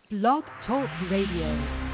Blog Talk Radio.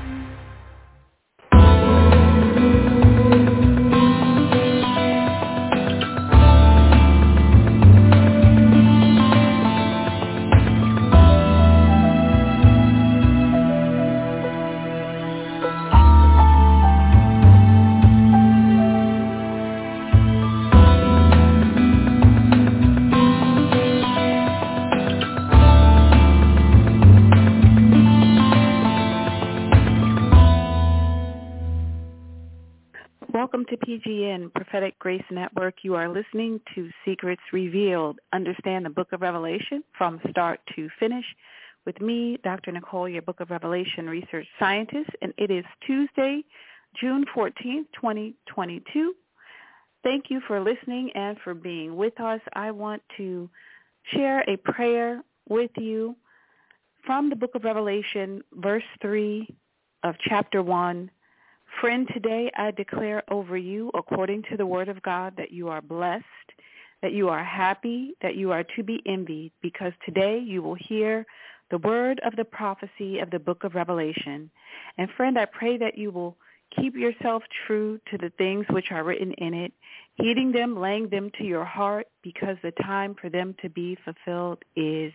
Welcome to PGN, Prophetic Grace Network. You are listening to Secrets Revealed. Understand the Book of Revelation from start to finish with me, Dr. Nicole, your Book of Revelation research scientist, and it is Tuesday, June 14th, 2022. Thank you for listening and for being with us. I want to share a prayer with you from the Book of Revelation, verse 3 of chapter 1. Friend, today I declare over you, according to the word of God, that you are blessed, that you are happy, that you are to be envied, because today you will hear the word of the prophecy of the book of Revelation. And friend, I pray that you will keep yourself true to the things which are written in it, heeding them, laying them to your heart, because the time for them to be fulfilled is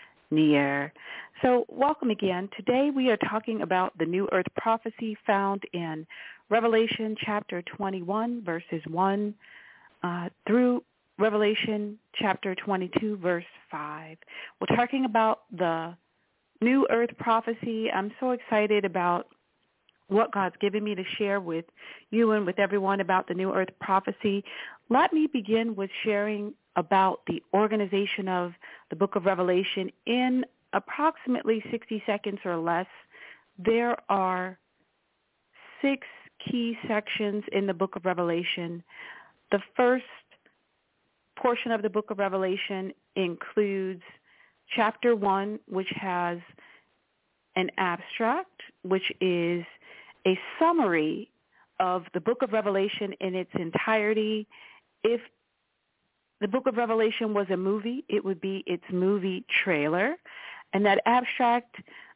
near. So welcome again. Today we are talking about the New Earth prophecy found in Revelation chapter 21, verses 1 through Revelation chapter 22, verse 5. We're talking about the New Earth prophecy. I'm so excited about what God's given me to share with you and with everyone about the New Earth prophecy. Let me begin with sharing about the organization of the book of Revelation in approximately 60 seconds or less. There are 6 key sections in the book of Revelation. The first portion of the book of Revelation includes chapter 1, which has an abstract, which is a summary of the book of Revelation in its entirety. If the book of Revelation was a movie, it would be its movie trailer. And that abstract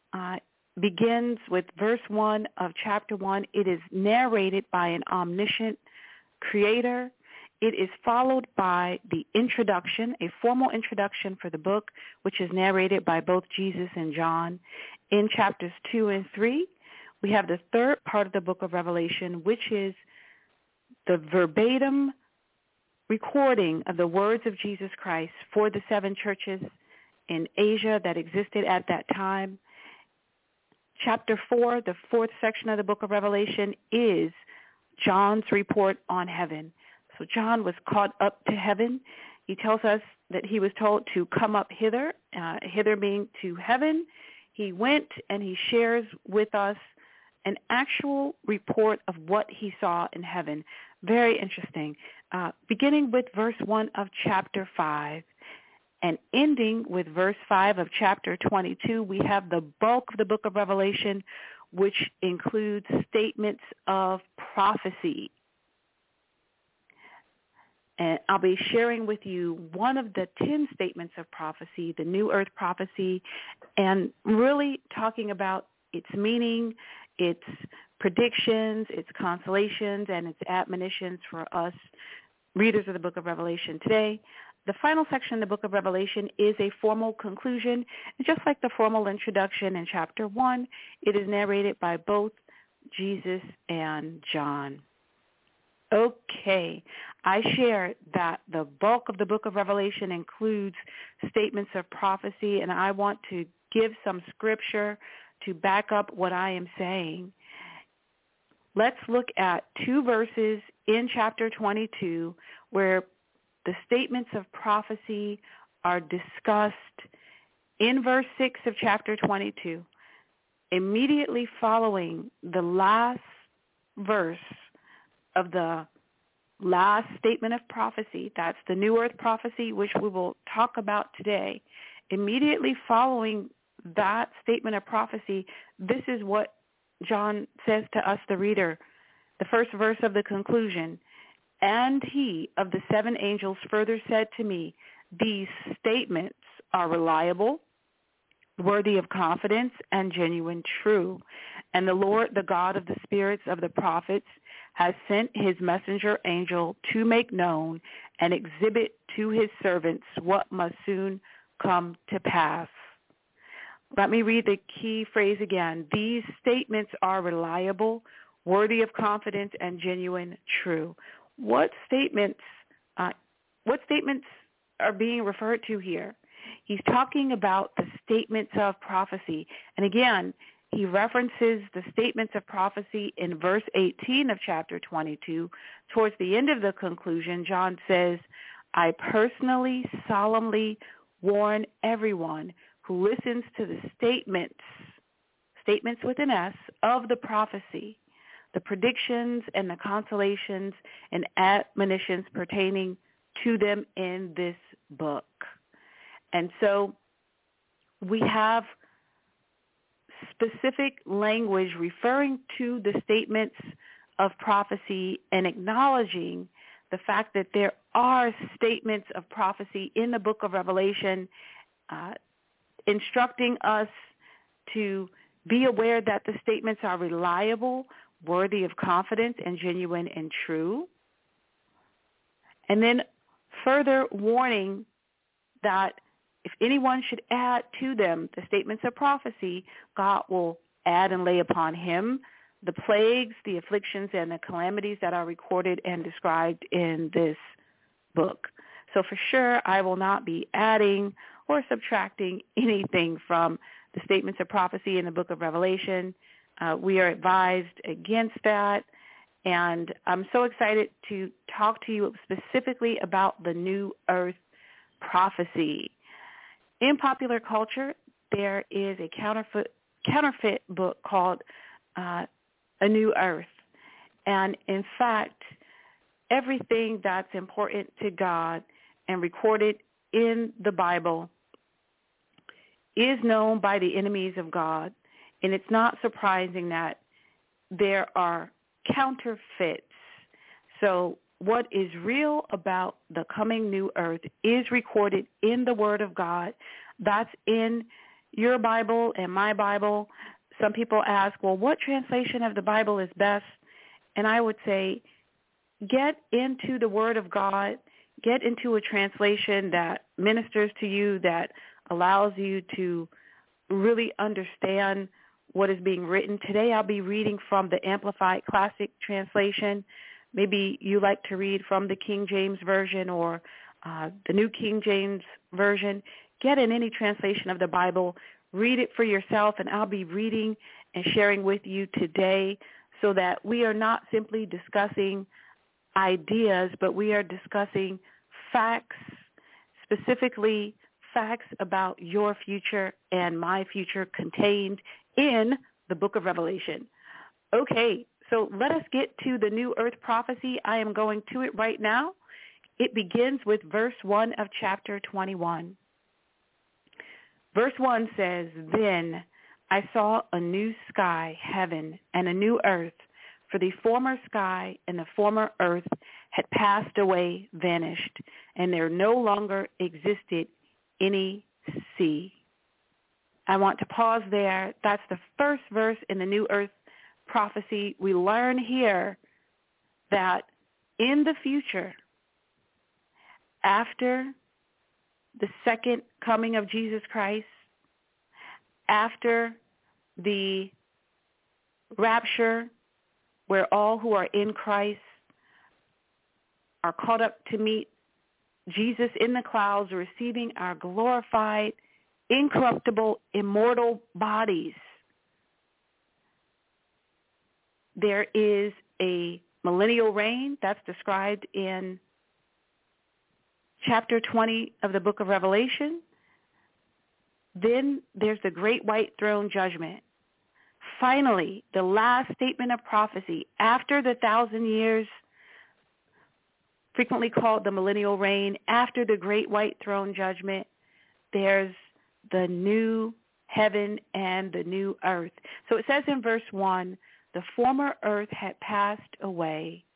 begins with verse 1 of chapter 1. It is narrated by an omniscient creator. It is followed by the introduction, a formal introduction for the book, which is narrated by both Jesus and John. In chapters 2 and 3, we have the third part of the book of Revelation, which is the verbatim recording of the words of Jesus Christ for the 7 churches in Asia that existed at that time. Chapter 4, the fourth section of the book of Revelation, is John's report on heaven. So John was caught up to heaven. He tells us that he was told to come up hither, hither being to heaven. He went and he shares with us an actual report of what he saw in heaven. Very interesting. Beginning with verse 1 of chapter 5 and ending with verse 5 of chapter 22, we have the bulk of the book of Revelation, which includes statements of prophecy. And I'll be sharing with you one of the 10 statements of prophecy, the New Earth prophecy, and really talking about its meaning, its predictions, its consolations, and its admonitions for us readers of the book of Revelation today. The final section of the book of Revelation is a formal conclusion. And just like the formal introduction in chapter 1, it is narrated by both Jesus and John. Okay, I shared that the bulk of the book of Revelation includes statements of prophecy, and I want to give some scripture to back up what I am saying. Let's look at 2 verses in chapter 22 where the statements of prophecy are discussed. In verse 6 of chapter 22, immediately following the last verse of the last statement of prophecy, that's the New Earth prophecy, which we will talk about today. Immediately following that statement of prophecy, this is what John says to us, the reader, the first verse of the conclusion. And he of the 7 angels further said to me, these statements are reliable, worthy of confidence and genuine true. And the Lord, the God of the spirits of the prophets, has sent his messenger angel to make known and exhibit to his servants what must soon come to pass. Let me read the key phrase again. These statements are reliable, worthy of confidence, and genuine true. What statements are being referred to here? He's talking about the statements of prophecy. And again, he references the statements of prophecy in verse 18 of chapter 22. Towards the end of the conclusion, John says, I personally, solemnly warn everyone who listens to the statements with an S, of the prophecy, the predictions and the consolations and admonitions pertaining to them in this book. And so we have specific language referring to the statements of prophecy and acknowledging the fact that there are statements of prophecy in the book of Revelation, instructing us to be aware that the statements are reliable, worthy of confidence, and genuine and true. And then further warning that if anyone should add to them the statements of prophecy, God will add and lay upon him the plagues, the afflictions, and the calamities that are recorded and described in this book. So for sure, I will not be adding or subtracting anything from the statements of prophecy in the book of Revelation. We are advised against that. And I'm so excited to talk to you specifically about the New Earth prophecy. In popular culture, there is a counterfeit book called A New Earth. And in fact, everything that's important to God and recorded in the Bible is known by the enemies of God. And it's not surprising that there are counterfeits. So what is real about the coming new earth is recorded in the Word of God. That's in your Bible and my Bible. Some people ask, well, what translation of the Bible is best? And I would say, get into the Word of God. Get into a translation that ministers to you, that allows you to really understand what is being written. Today I'll be reading from the Amplified Classic Translation. Maybe you like to read from the King James Version or the New King James Version. Get in any translation of the Bible. Read it for yourself, and I'll be reading and sharing with you today so that we are not simply discussing ideas, but we are discussing facts, specifically facts about your future and my future contained in the book of Revelation. Okay, so let us get to the New Earth prophecy. I am going to it right now. It begins with verse 1 of chapter 21. Verse 1 says, Then I saw a new sky, heaven, and a new earth, for the former sky and the former earth had passed away, vanished, and there no longer existed any sea. I want to pause there. That's the first verse in the New Earth prophecy. We learn here that in the future, after the second coming of Jesus Christ, after the rapture, where all who are in Christ are caught up to meet Jesus in the clouds, receiving our glorified, incorruptible, immortal bodies, there is a millennial reign that's described in chapter 20 of the book of Revelation. Then there's the great white throne judgment. Finally, the last statement of prophecy after the 1,000 years, frequently called the millennial reign, after the great white throne judgment, there's the new heaven and the new earth. So it says in verse 1, the former earth had passed away,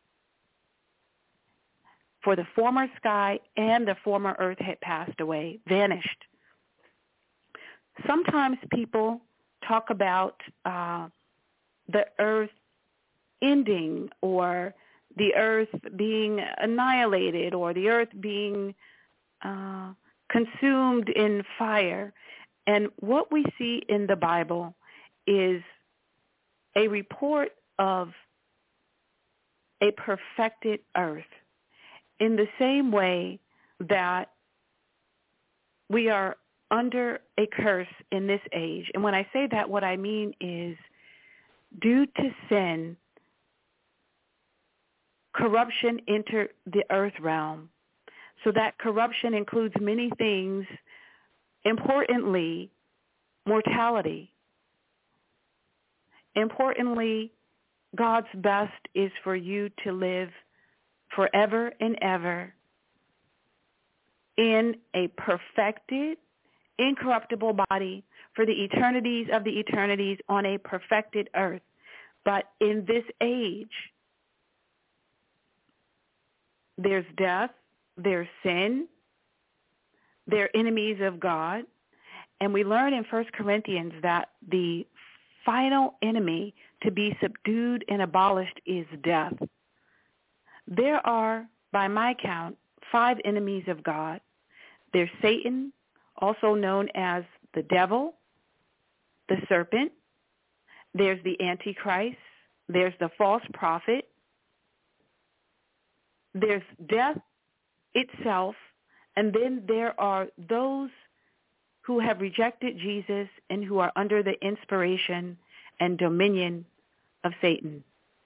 for the former sky and the former earth had passed away, vanished. sometimes people talk about the earth ending, or the earth being annihilated, or the earth being consumed in fire. And what we see in the Bible is a report of a perfected earth, in the same way that we are under a curse in this age. And when I say that, what I mean is, due to sin, corruption entered the earth realm. So that corruption includes many things, importantly, mortality. Importantly, God's best is for you to live forever and ever in a perfected, incorruptible body for the eternities of the eternities on a perfected earth. But in this age, there's death, there's sin, they're enemies of God. And we learn in 1 Corinthians that the final enemy to be subdued and abolished is death. There are, by my count, 5 enemies of God. There's Satan, also known as the devil, the serpent. There's the Antichrist. There's the false prophet. There's death itself. And then there are those who have rejected Jesus and who are under the inspiration and dominion of Satan.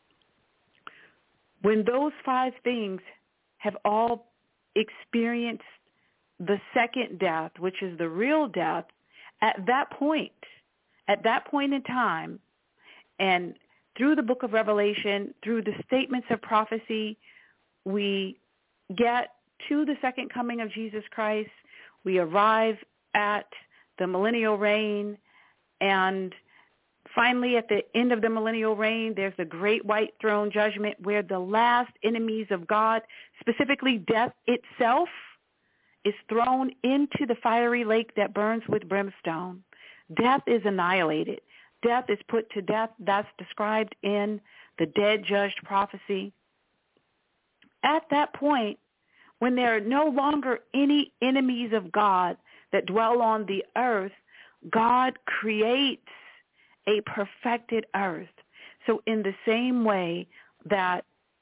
When those 5 things have all experienced the second death, which is the real death, at that point in time, and through the book of Revelation, through the statements of prophecy, we get to the second coming of Jesus Christ. We arrive at the millennial reign, and finally at the end of the millennial reign, there's the great white throne judgment, where the last enemies of God, specifically death itself, is thrown into the fiery lake that burns with brimstone. Death is annihilated. Death is put to death. That's described in the dead judged prophecy. At that point, when there are no longer any enemies of God that dwell on the earth, God creates a perfected earth. So in the same way that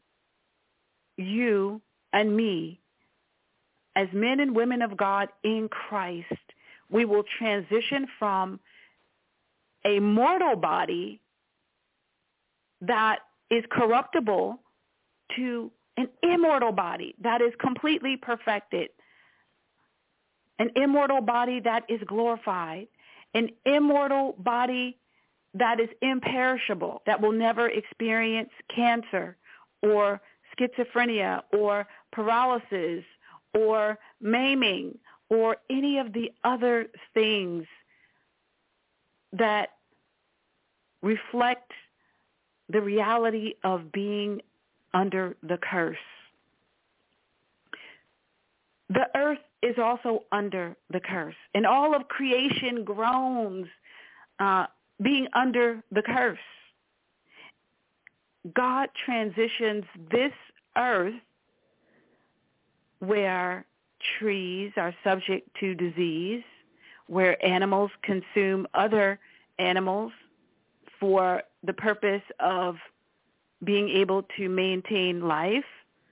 you and me, as men and women of God in Christ, we will transition from a mortal body that is corruptible to an immortal body that is completely perfected, an immortal body that is glorified, an immortal body that is imperishable, that will never experience cancer or schizophrenia or paralysis or maiming or any of the other things that reflect the reality of being under the curse. The earth is also under the curse, and all of creation groans being under the curse. God transitions this earth, where trees are subject to disease, where animals consume other animals for the purpose of being able to maintain life.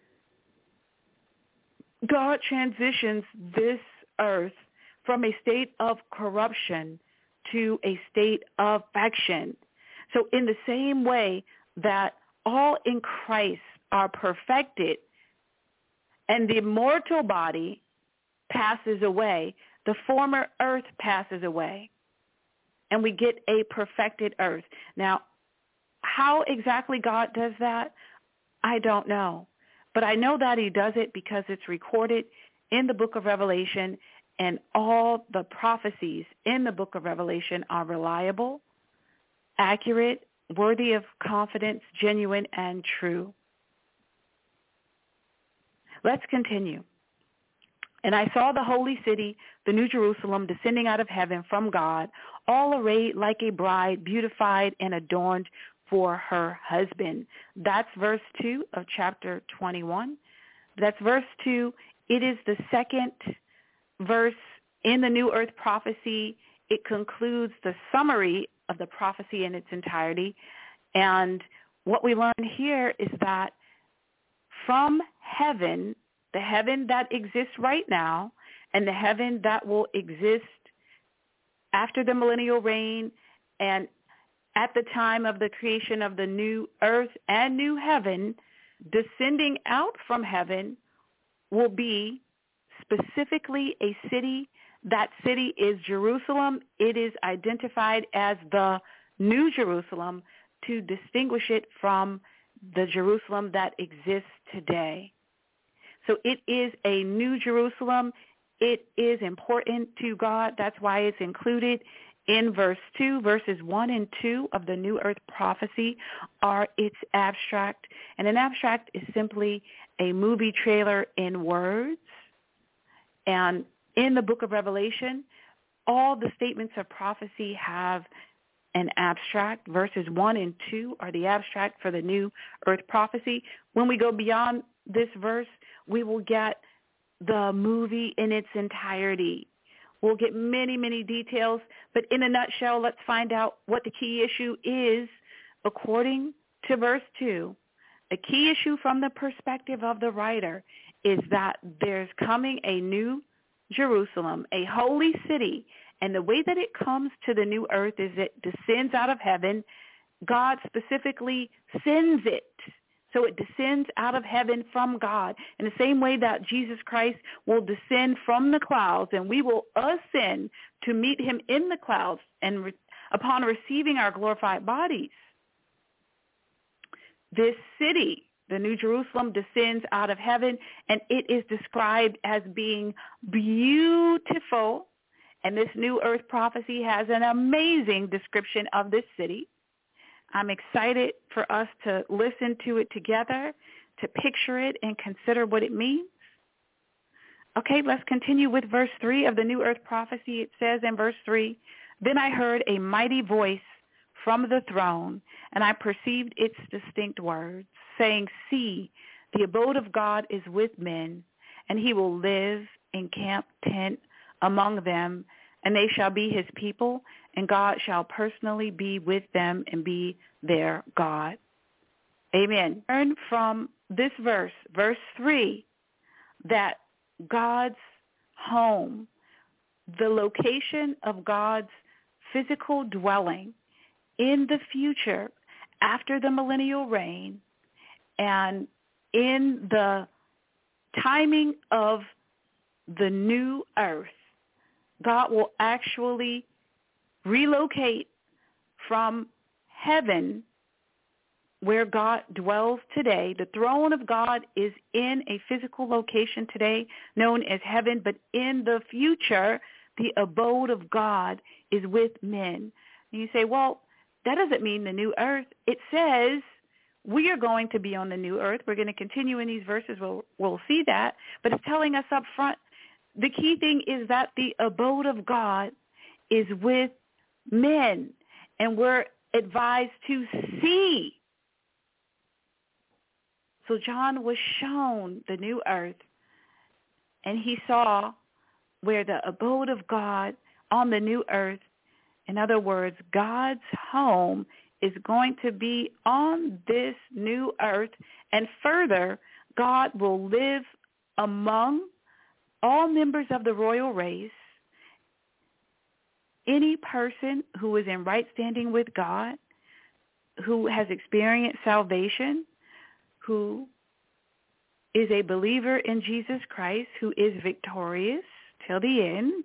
God transitions this earth from a state of corruption to a state of perfection. So in the same way that all in Christ are perfected and the mortal body passes away, the former earth passes away, and we get a perfected earth. Now, how exactly God does that, I don't know. But I know that he does it because it's recorded in the book of Revelation, and all the prophecies in the book of Revelation are reliable, accurate, worthy of confidence, genuine, and true. Let's continue. And I saw the holy city, the New Jerusalem, descending out of heaven from God, all arrayed like a bride, beautified and adorned for her husband. That's verse 2 of chapter 21. That's verse 2. It is the second verse in the New Earth prophecy. It concludes the summary of the prophecy in its entirety. And what we learn here is that from heaven, the heaven that exists right now and the heaven that will exist after the millennial reign and at the time of the creation of the new earth and new heaven, descending out from heaven will be specifically a city. That city is Jerusalem. It is identified as the New Jerusalem to distinguish it from the Jerusalem that exists today. So it is a New Jerusalem. It is important to God. That's why it's included in verse 2. Verses 1 and 2 of the New Earth prophecy are its abstract. And an abstract is simply a movie trailer in words. And in the book of Revelation, all the statements of prophecy have an abstract. Verses 1 and 2 are the abstract for the New Earth prophecy. When we go beyond this verse, we will get the movie in its entirety. We'll get many, many details, but in a nutshell, let's find out what the key issue is according to verse 2. The key issue from the perspective of the writer is that there's coming a new Jerusalem, a holy city, and the way that it comes to the new earth is it descends out of heaven. God specifically sends it. So it descends out of heaven from God in the same way that Jesus Christ will descend from the clouds and we will ascend to meet him in the clouds and upon receiving our glorified bodies. This city, the New Jerusalem, descends out of heaven, and it is described as being beautiful. And this New Earth prophecy has an amazing description of this city. I'm excited for us to listen to it together, to picture it and consider what it means. Okay, let's continue with verse 3 of the New Earth prophecy. It says in verse 3, "Then I heard a mighty voice from the throne, and I perceived its distinct words, saying, 'See, the abode of God is with men, and he will live in camp tent among them, and they shall be his people, and God shall personally be with them and be their God.'" Amen. Learn from this verse, verse 3, that God's home, the location of God's physical dwelling in the future after the millennial reign and in the timing of the new earth, God will actually relocate from heaven where God dwells today. The throne of God is in a physical location today known as heaven, but in the future, the abode of God is with men. And you say, well, that doesn't mean the new earth. It says we are going to be on the new earth. We're going to continue in these verses. We'll see that. But it's telling us up front, the key thing is that the abode of God is with men, and we're advised to see. So John was shown the new earth, and he saw where the abode of God on the new earth, in other words, God's home is going to be on this new earth, and further, God will live among all members of the royal race. Any person who is in right standing with God, who has experienced salvation, who is a believer in Jesus Christ, who is victorious till the end,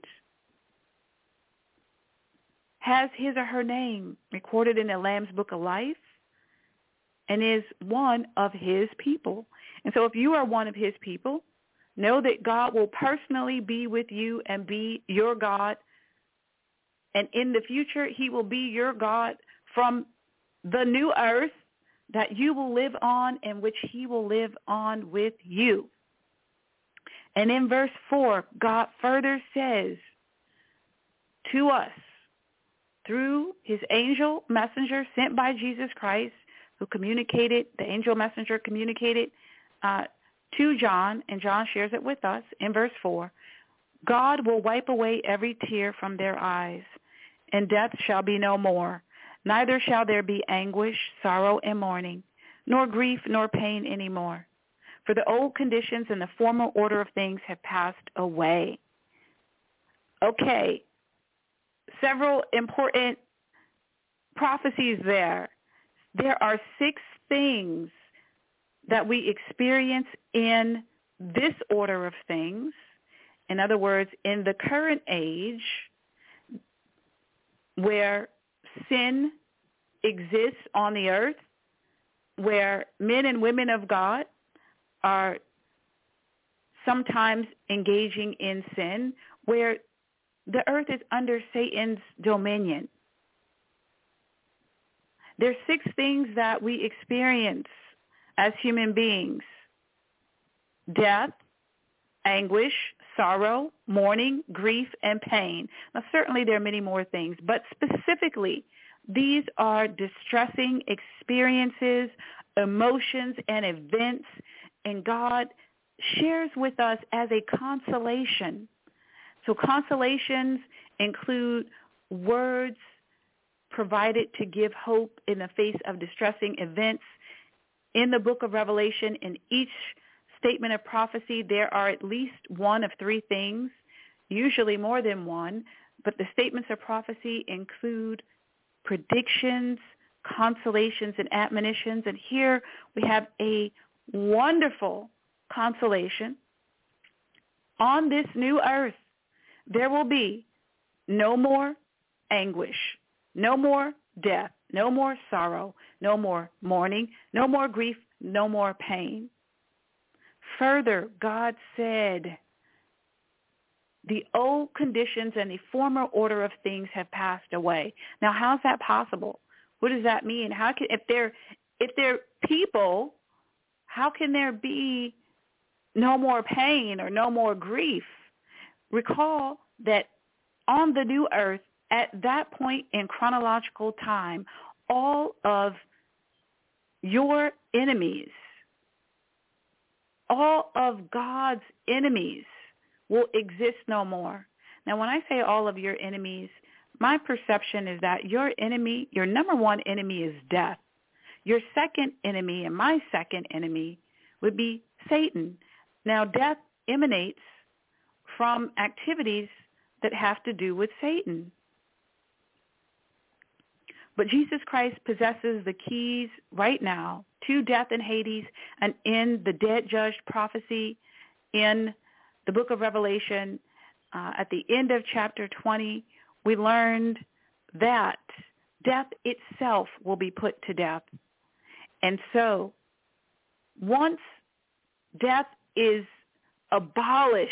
has his or her name recorded in the Lamb's Book of Life, and is one of his people. And so if you are one of his people, know that God will personally be with you and be your God. And in the future, he will be your God from the new earth that you will live on, and which he will live on with you. And in verse 4, God further says to us through his angel messenger sent by Jesus Christ, who communicated, the angel messenger communicated to John, and John shares it with us in verse 4, God will wipe away every tear from their eyes, and death shall be no more. Neither shall there be anguish, sorrow, and mourning, nor grief, nor pain anymore. For the old conditions and the former order of things have passed away. Okay, several important prophecies there. There are 6 things that we experience in this order of things. In other words, in the current age where sin exists on the earth, where men and women of God are sometimes engaging in sin, where the earth is under Satan's dominion. There's 6 things that we experience as human beings: death, anguish, sorrow, mourning, grief, and pain. Now, certainly there are many more things, but specifically, these are distressing experiences, emotions, and events, and God shares with us as a consolation. So consolations include words provided to give hope in the face of distressing events. In the book of Revelation, in each statement of prophecy, there are at least one of 3 things, usually more than one, but the statements of prophecy include predictions, consolations, and admonitions. And here we have a wonderful consolation. On this new earth, there will be no more anguish, no more death, no more sorrow, no more mourning, no more grief, no more pain. Further, God said, the old conditions and the former order of things have passed away. Now, how's that possible? What does that mean? How can, if they're people, how can there be no more pain or no more grief? Recall that on the new earth, at that point in chronological time, all of your enemies, all of God's enemies will exist no more. Now, when I say all of your enemies, my perception is that your enemy, your number one enemy is death. Your second enemy and my second enemy would be Satan. Now, death emanates from activities that have to do with Satan. But Jesus Christ possesses the keys right now to death and Hades, and in the dead judged prophecy in the book of Revelation, at the end of chapter 20, we learned that death itself will be put to death. And so once death is abolished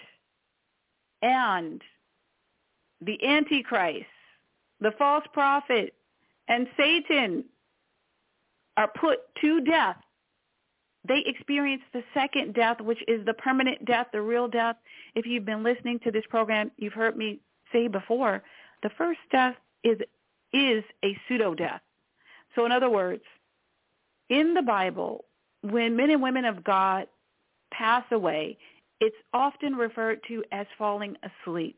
and the Antichrist, the false prophet, and Satan are put to death, they experience the second death, which is the permanent death, the real death. If you've been listening to this program, you've heard me say before, the first death is a pseudo-death. So in other words, in the Bible, when men and women of God pass away, it's often referred to as falling asleep.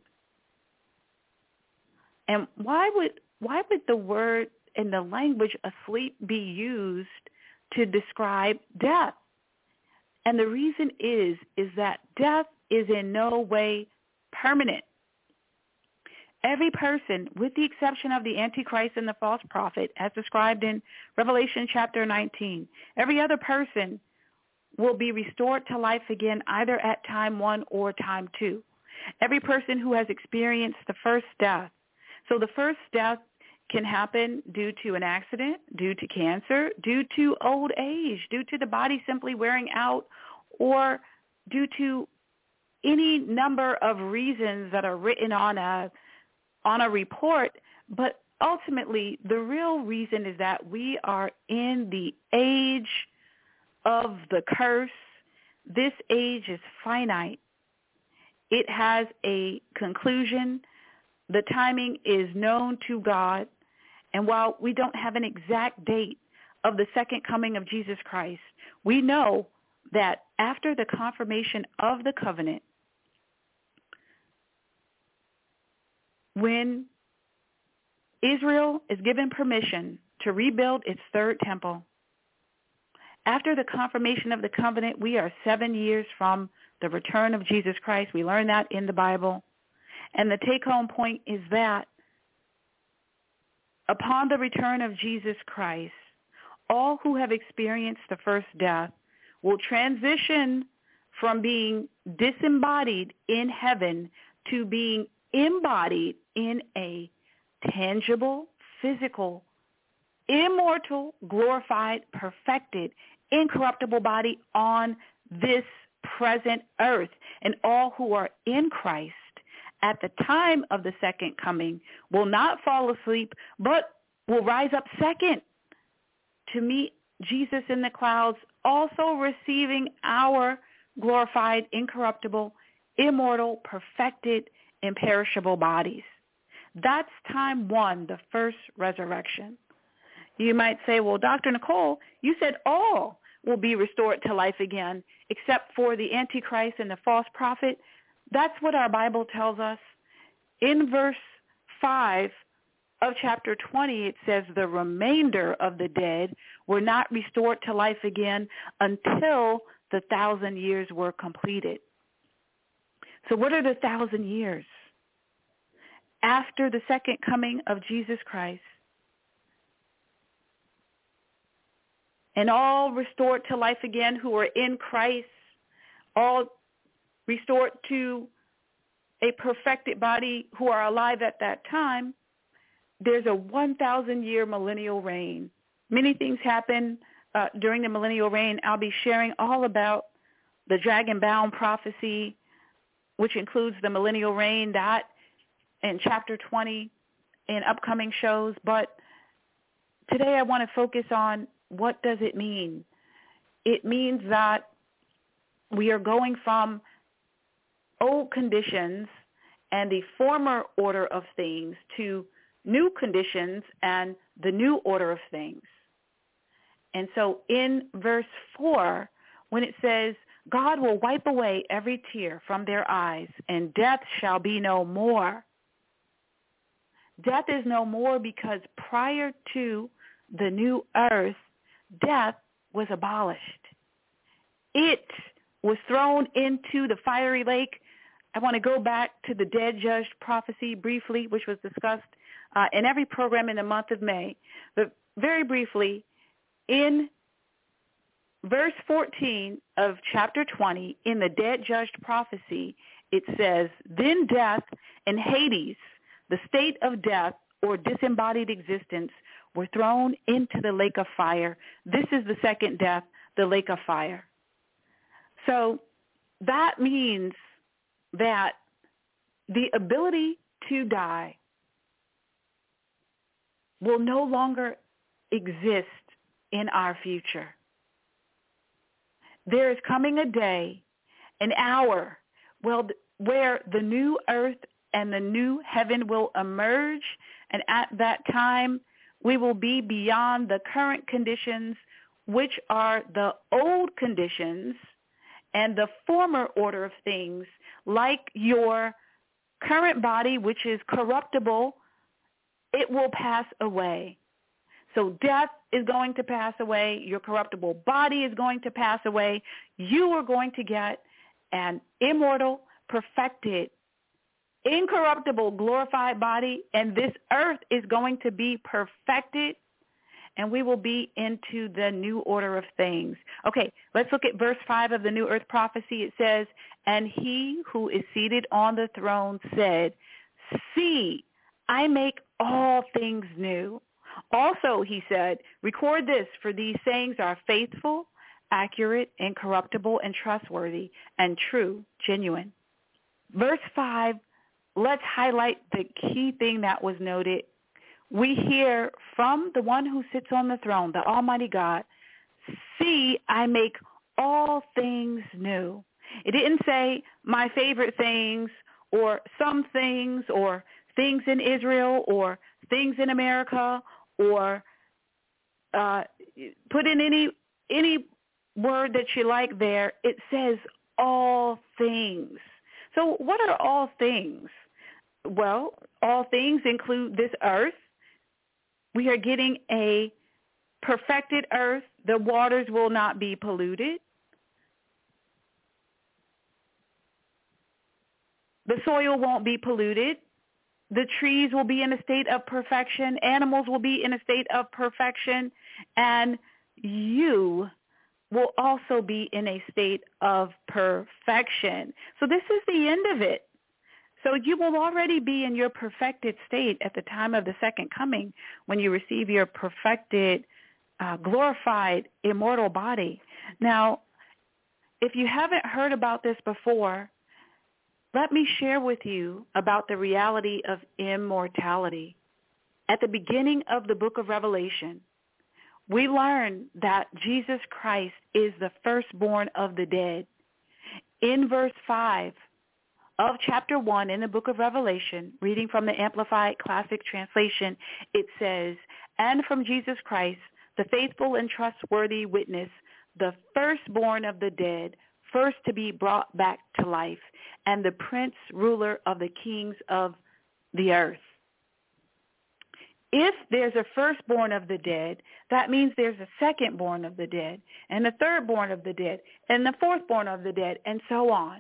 And why would the word and the language asleep be used to describe death? And the reason is that death is in no way permanent. Every person, with the exception of the Antichrist and the false prophet, as described in Revelation chapter 19, every other person will be restored to life again either at time 1 or time 2. Every person who has experienced the first death. So the first death can happen due to an accident, due to cancer, due to old age, due to the body simply wearing out, or due to any number of reasons that are written on a report. But ultimately, the real reason is that we are in the age of the curse. This age is finite. It has a conclusion. The timing is known to God. And while we don't have an exact date of the second coming of Jesus Christ, we know that after the confirmation of the covenant, when Israel is given permission to rebuild its third temple, after the confirmation of the covenant, we are 7 years from the return of Jesus Christ. We learn that in the Bible. And the take-home point is that upon the return of Jesus Christ, all who have experienced the first death will transition from being disembodied in heaven to being embodied in a tangible, physical, immortal, glorified, perfected, incorruptible body on this present earth. And all who are in Christ at the time of the second coming will not fall asleep, but will rise up second to meet Jesus in the clouds, also receiving our glorified, incorruptible, immortal, perfected, imperishable bodies. That's time one, the first resurrection. You might say, well, Dr. Nicole, you said all will be restored to life again, except for the Antichrist and the false prophet. That's what our Bible tells us. In verse 5 of chapter 20, it says the remainder of the dead were not restored to life again until the 1,000 years were completed. So what are the 1,000 years? After the second coming of Jesus Christ, and all restored to life again who are in Christ, all restored to a perfected body who are alive at that time, there's a 1,000-year millennial reign. Many things happen during the millennial reign. I'll be sharing all about the dragon-bound prophecy, which includes the millennial reign, that in chapter 20 in upcoming shows. But today I want to focus on what does it mean. It means that we are going from old conditions and the former order of things to new conditions and the new order of things. And so in verse 4, when it says, God will wipe away every tear from their eyes, and death shall be no more. Death is no more because prior to the new earth, death was abolished. It was thrown into the fiery lake. I want to go back to the dead judged prophecy briefly, which was discussed in every program in the month of May. But very briefly, in verse 14 of chapter 20, in the dead judged prophecy, it says, then death and Hades, the state of death or disembodied existence, were thrown into the lake of fire. This is the second death, the lake of fire. So that means that the ability to die will no longer exist in our future. There is coming a day, an hour, where the new earth and the new heaven will emerge, and at that time we will be beyond the current conditions, which are the old conditions and the former order of things, like your current body, which is corruptible. It will pass away. So death is going to pass away. Your corruptible body is going to pass away. You are going to get an immortal, perfected, incorruptible, glorified body, and this earth is going to be perfected, and we will be into the new order of things. Okay, let's look at verse 5 of the New Earth prophecy. It says, and he who is seated on the throne said, see, I make all things new. Also, he said, record this, for these sayings are faithful, accurate, incorruptible, and trustworthy, and true, genuine. Verse 5, let's highlight the key thing that was noted. We hear from the one who sits on the throne, the Almighty God, see, I make all things new. It didn't say my favorite things or some things or things in Israel or things in America or put in any word that you like there. It says all things. So what are all things? Well, all things include this earth. We are getting a perfected earth. The waters will not be polluted. The soil won't be polluted. The trees will be in a state of perfection. Animals will be in a state of perfection. And you will also be in a state of perfection. So this is the end of it. So you will already be in your perfected state at the time of the second coming when you receive your perfected, glorified, immortal body. Now, if you haven't heard about this before, let me share with you about the reality of immortality. At the beginning of the book of Revelation, we learn that Jesus Christ is the firstborn of the dead. In verse 5 of chapter 1 in the book of Revelation, reading from the Amplified Classic Translation, it says, "And from Jesus Christ, the faithful and trustworthy witness, the firstborn of the dead, first to be brought back to life, and the prince ruler of the kings of the earth." If there's a firstborn of the dead, that means there's a secondborn of the dead, and a thirdborn of the dead, and the fourthborn of the dead, and so on.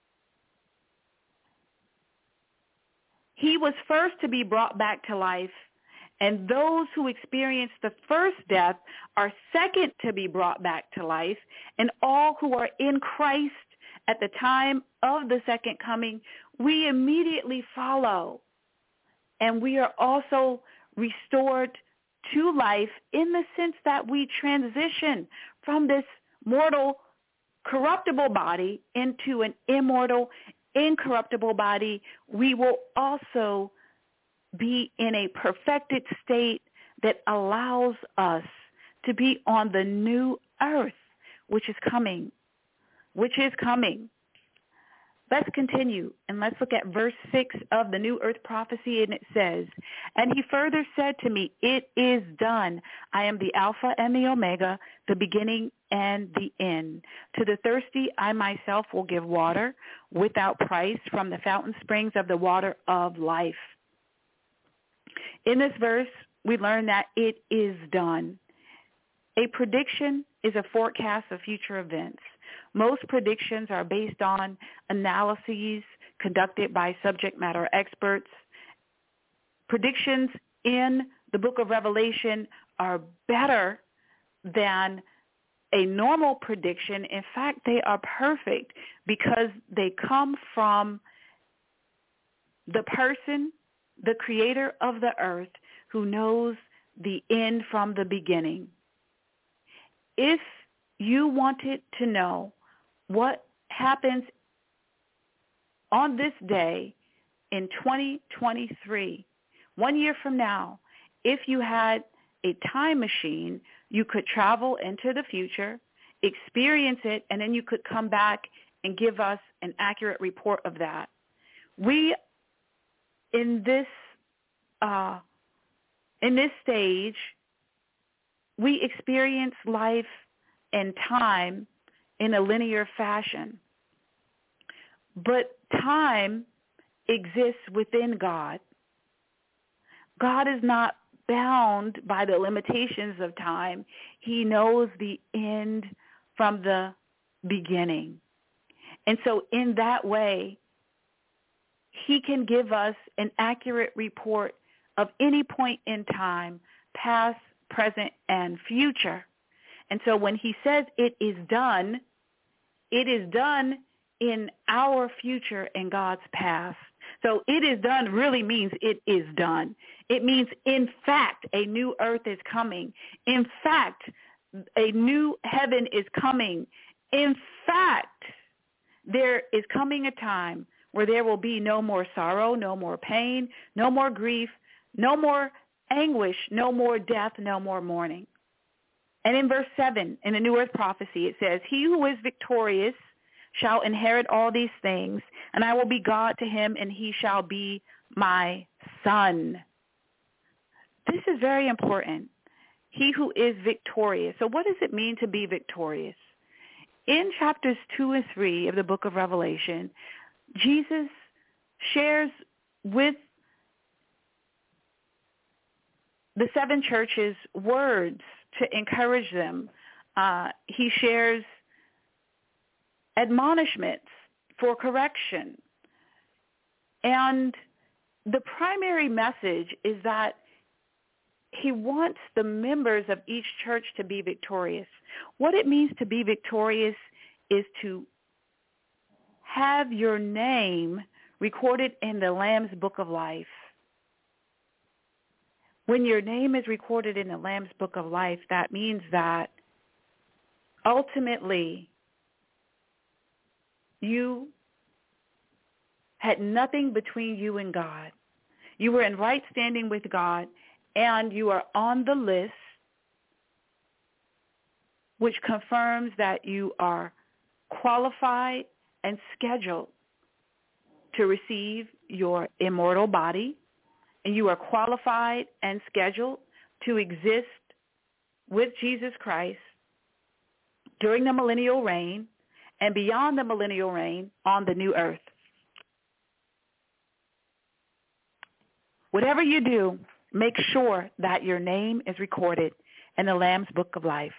He was first to be brought back to life, and those who experience the first death are second to be brought back to life, and all who are in Christ at the time of the second coming, we immediately follow. And we are also restored to life in the sense that we transition from this mortal, corruptible body into an immortal, incorruptible body. We will also be in a perfected state that allows us to be on the new earth, which is coming. Let's continue, and let's look at verse 6 of the New Earth prophecy, and it says, "And he further said to me, it is done. I am the Alpha and the Omega, the beginning and the end. To the thirsty, I myself will give water without price from the fountain springs of the water of life." In this verse, we learn that it is done. A prediction is a forecast of future events. Most predictions are based on analyses conducted by subject matter experts. Predictions in the book of Revelation are better than a normal prediction. In fact, they are perfect because they come from the person, the creator of the earth, who knows the end from the beginning. If you wanted to know what happens on this day in 2023, 1 year from now, if you had a time machine, you could travel into the future, experience it, and then you could come back and give us an accurate report of that. We, in this stage, we experience life and time in a linear fashion. But time exists within God. God is not bound by the limitations of time. He knows the end from the beginning. And so in that way, he can give us an accurate report of any point in time, past, present, and future. And so when he says it is done in our future and God's past. So it is done really means it is done. It means, in fact, a new earth is coming. In fact, a new heaven is coming. In fact, there is coming a time where there will be no more sorrow, no more pain, no more grief, no more anguish, no more death, no more mourning. And in verse 7, in the New Earth prophecy, it says, "He who is victorious shall inherit all these things, and I will be God to him, and he shall be my son. This is very important. He who is victorious. So what does it mean to be victorious? In chapters 2 and 3 of the book of Revelation, Jesus shares with the seven churches words to encourage them. He shares admonishments for correction. And the primary message is that he wants the members of each church to be victorious. What it means to be victorious is to have your name recorded in the Lamb's Book of Life. When your name is recorded in the Lamb's Book of Life, that means that ultimately you had nothing between you and God. You were in right standing with God, and you are on the list, which confirms that you are qualified and scheduled to receive your immortal body, and you are qualified and scheduled to exist with Jesus Christ during the millennial reign and beyond the millennial reign on the new earth. Whatever you do, make sure that your name is recorded in the Lamb's Book of Life.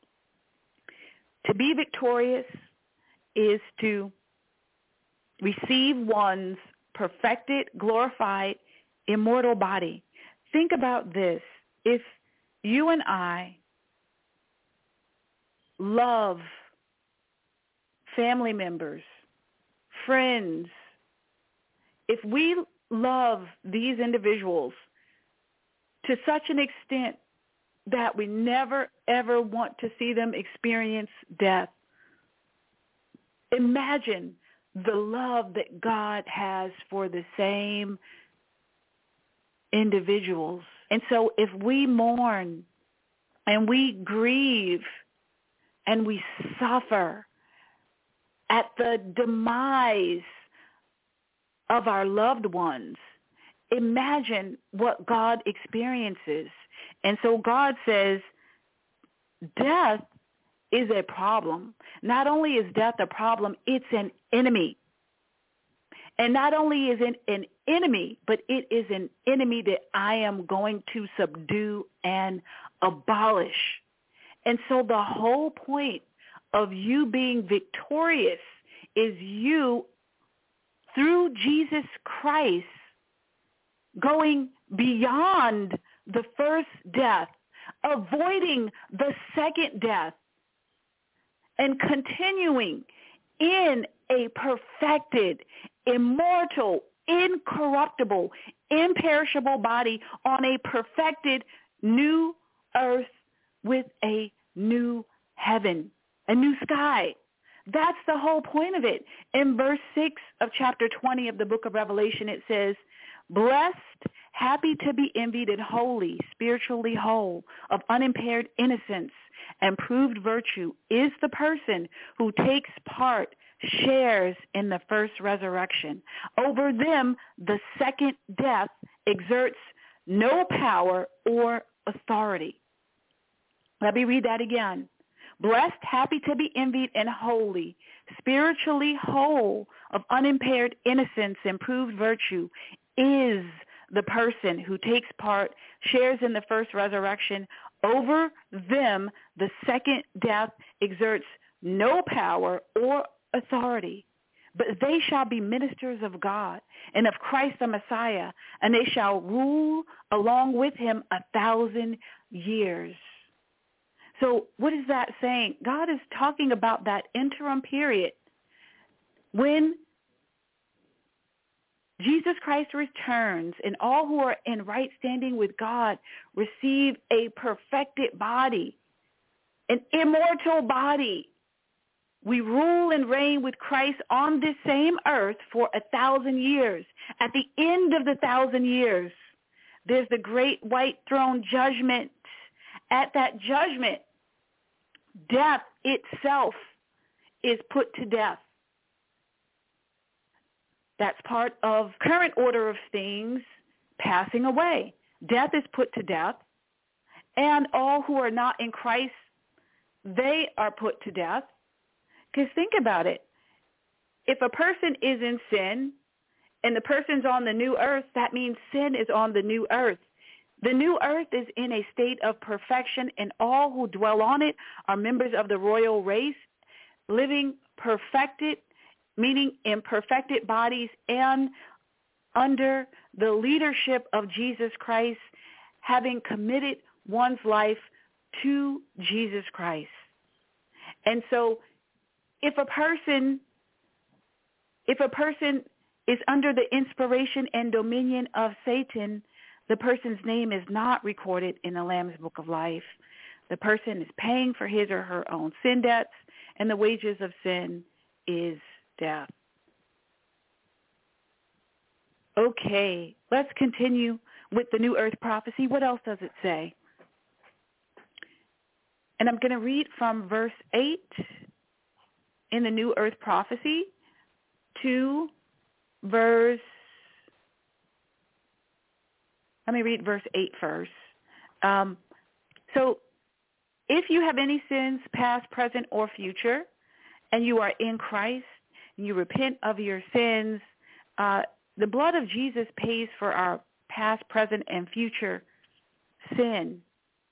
To be victorious is to receive one's perfected, glorified, immortal body. Think about this. If you and I love family members, friends, if we love these individuals to such an extent that we never, ever want to see them experience death, imagine the love that God has for the same individuals. And so if we mourn and we grieve and we suffer at the demise of our loved ones, imagine what God experiences. And so God says, death is a problem. Not only is death a problem, it's an enemy. And not only is it an enemy, but it is an enemy that I am going to subdue and abolish. And so the whole point of you being victorious is you, through Jesus Christ, going beyond the first death, avoiding the second death, and continuing in a perfected, immortal, incorruptible, imperishable body on a perfected new earth with a new heaven, a new sky. That's the whole point of it. In verse 6 of chapter 20 of the book of Revelation, it says, blessed, happy to be envied, and holy, spiritually whole, of unimpaired innocence and proved virtue is the person who takes part, shares in the first resurrection. Over them, the second death exerts no power or authority. Let me read that again. Blessed, happy to be envied, and holy, spiritually whole, of unimpaired innocence and proved virtue is the person who takes part, shares in the first resurrection. Over them, the second death exerts no power or authority, but they shall be ministers of God and of Christ the Messiah, and they shall rule along with him 1,000 years. So what is that saying? God is talking about that interim period when Jesus Christ returns and all who are in right standing with God receive a perfected body, an immortal body. We rule and reign with Christ on this same earth for 1,000 years. At the end of the 1,000 years, there's the great white throne judgment. At that judgment, death itself is put to death. That's part of current order of things passing away. Death is put to death, and all who are not in Christ, they are put to death. Because think about it. If a person is in sin and the person's on the new earth, that means sin is on the new earth. The new earth is in a state of perfection, and all who dwell on it are members of the royal race, living perfected, meaning in perfected bodies and under the leadership of Jesus Christ, having committed one's life to Jesus Christ. And so if a person is under the inspiration and dominion of Satan, the person's name is not recorded in the Lamb's Book of Life. The person is paying for his or her own sin debts, and the wages of sin is death. Okay, let's continue with the New Earth prophecy. What else does it say? And I'm going to read from verse 8 in the New Earth prophecy to verse, let me read verse 8 first. So if you have any sins, past, present, or future, and you are in Christ, and you repent of your sins, the blood of Jesus pays for our past, present, and future sin.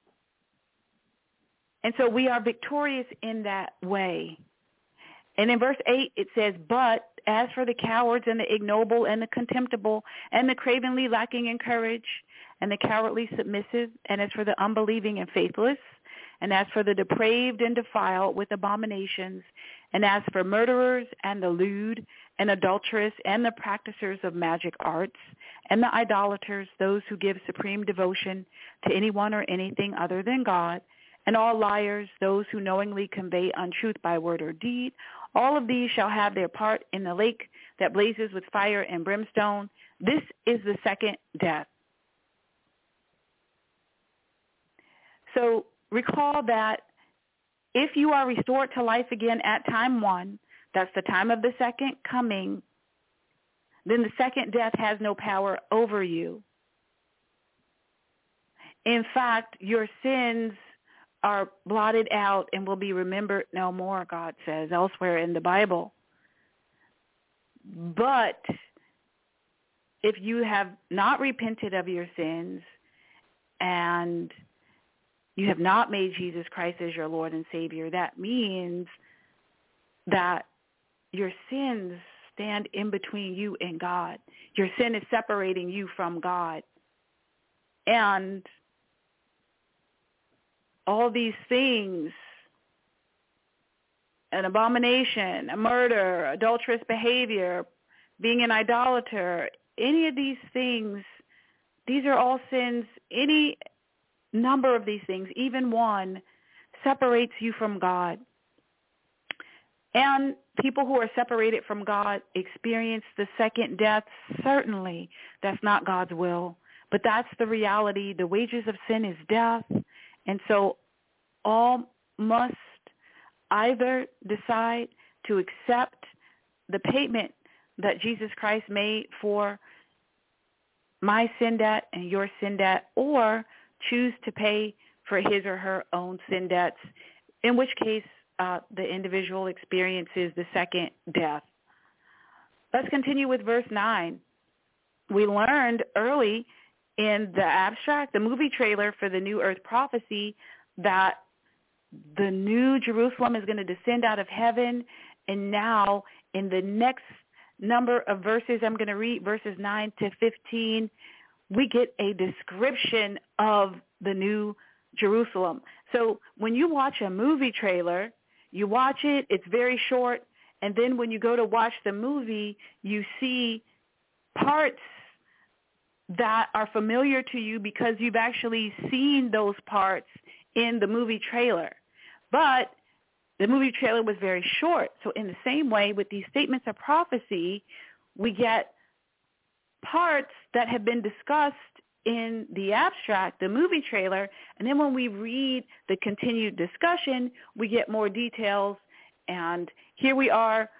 And so we are victorious in that way. And in verse 8 it says, but as for the cowards and the ignoble and the contemptible and the cravenly lacking in courage and the cowardly submissive, and as for the unbelieving and faithless, and as for the depraved and defiled with abominations, and as for murderers and the lewd and adulterous and the practicers of magic arts and the idolaters, those who give supreme devotion to anyone or anything other than God, and all liars, those who knowingly convey untruth by word or deed, all of these shall have their part in the lake that blazes with fire and brimstone. This is the second death. So recall that if you are restored to life again at time 1, that's the time of the second coming, then the second death has no power over you. In fact, your sins are blotted out and will be remembered no more, God says elsewhere in the Bible. But if you have not repented of your sins and you have not made Jesus Christ as your Lord and Savior, that means that your sins stand in between you and God. Your sin is separating you from God. And all these things, an abomination, a murder, adulterous behavior, being an idolater, any of these things, these are all sins. Any number of these things, even one, separates you from God. And people who are separated from God experience the second death. Certainly, that's not God's will. But that's the reality. The wages of sin is death. And so all must either decide to accept the payment that Jesus Christ made for my sin debt and your sin debt, or choose to pay for his or her own sin debts, in which case the individual experiences the second death. Let's continue with verse 9. We learned early in the abstract, the movie trailer for the New Earth prophecy, that the new Jerusalem is going to descend out of heaven. And now in the next number of verses, I'm going to read verses 9 to 15, we get a description of the new Jerusalem. So when you watch a movie trailer, you watch it, it's very short, and then when you go to watch the movie, you see parts that are familiar to you because you've actually seen those parts in the movie trailer. But the movie trailer was very short. So in the same way, with these statements of prophecy, we get parts that have been discussed in the abstract, the movie trailer, and then when we read the continued discussion, we get more details. And here we are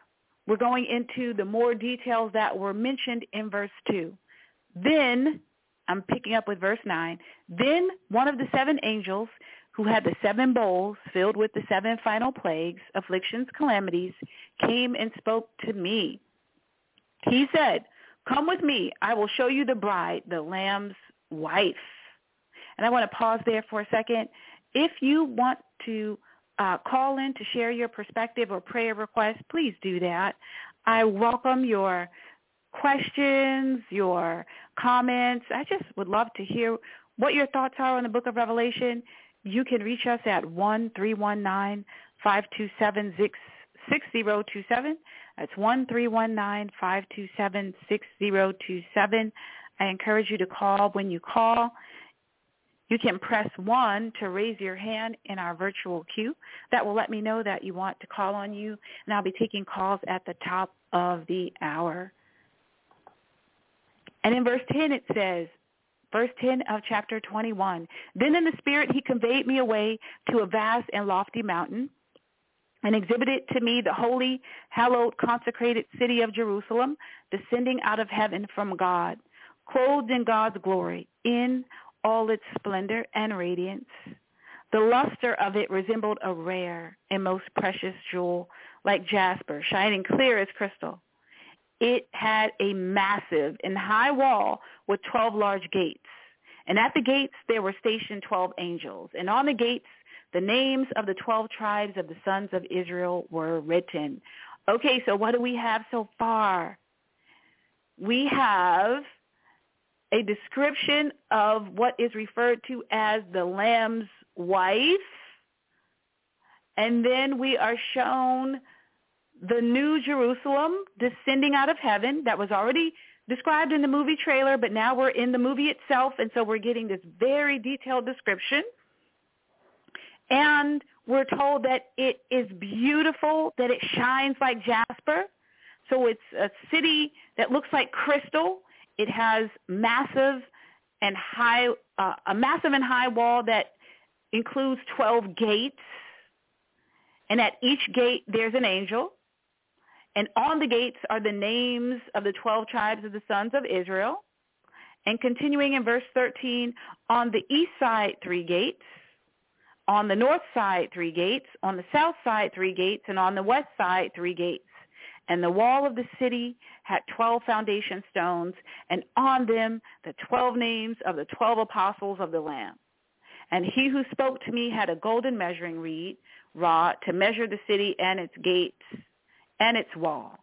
we're going into the more details that were mentioned in verse 2. Then, I'm picking up with verse 9, then one of the 7 angels who had the 7 bowls filled with the 7 final plagues, afflictions, calamities, came and spoke to me. He said, come with me, I will show you the bride, the Lamb's wife. And I want to pause there for a second. If you want to call in to share your perspective or prayer request, please do that. I welcome your questions, your comments. I just would love to hear what your thoughts are on the book of Revelation. You can reach us at 1-319-527-6027. That's 1-319-527-6027. I encourage you to call. When you call, you can press 1 to raise your hand in our virtual queue. That will let me know that you want to call on you, and I'll be taking calls at the top of the hour. And in verse 10 it says, verse 10 of chapter 21, then in the Spirit he conveyed me away to a vast and lofty mountain and exhibited to me the holy, hallowed, consecrated city of Jerusalem, descending out of heaven from God, clothed in God's glory, in all its splendor and radiance. The luster of it resembled a rare and most precious jewel, like jasper, shining clear as crystal. It had a massive and high wall with 12 large gates. And at the gates there were stationed 12 angels. And on the gates the names of the 12 tribes of the sons of Israel were written. Okay, so what do we have so far? We have a description of what is referred to as the Lamb's wife. And then we are shown the New Jerusalem descending out of heaven that was already described in the movie trailer, but now we're in the movie itself, and so we're getting this very detailed description. And we're told that it is beautiful, that it shines like jasper. So it's a city that looks like crystal. It has a massive and high wall that includes 12 gates. And at each gate there's an angel. And on the gates are the names of the 12 tribes of the sons of Israel. And continuing in verse 13, on the east side 3 gates, on the north side 3 gates, on the south side 3 gates, and on the west side 3 gates. And the wall of the city had 12 foundation stones, and on them the 12 names of the 12 apostles of the Lamb. And he who spoke to me had a golden measuring rod to measure the city and its gates and its wall.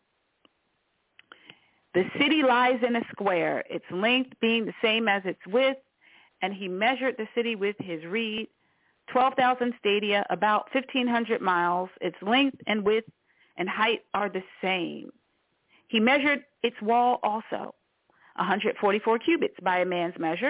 The city lies in a square, its length being the same as its width, and he measured the city with his reed, 12,000 stadia, about 1,500 miles. Its length and width and height are the same. He measured its wall also, 144 cubits by a man's measure,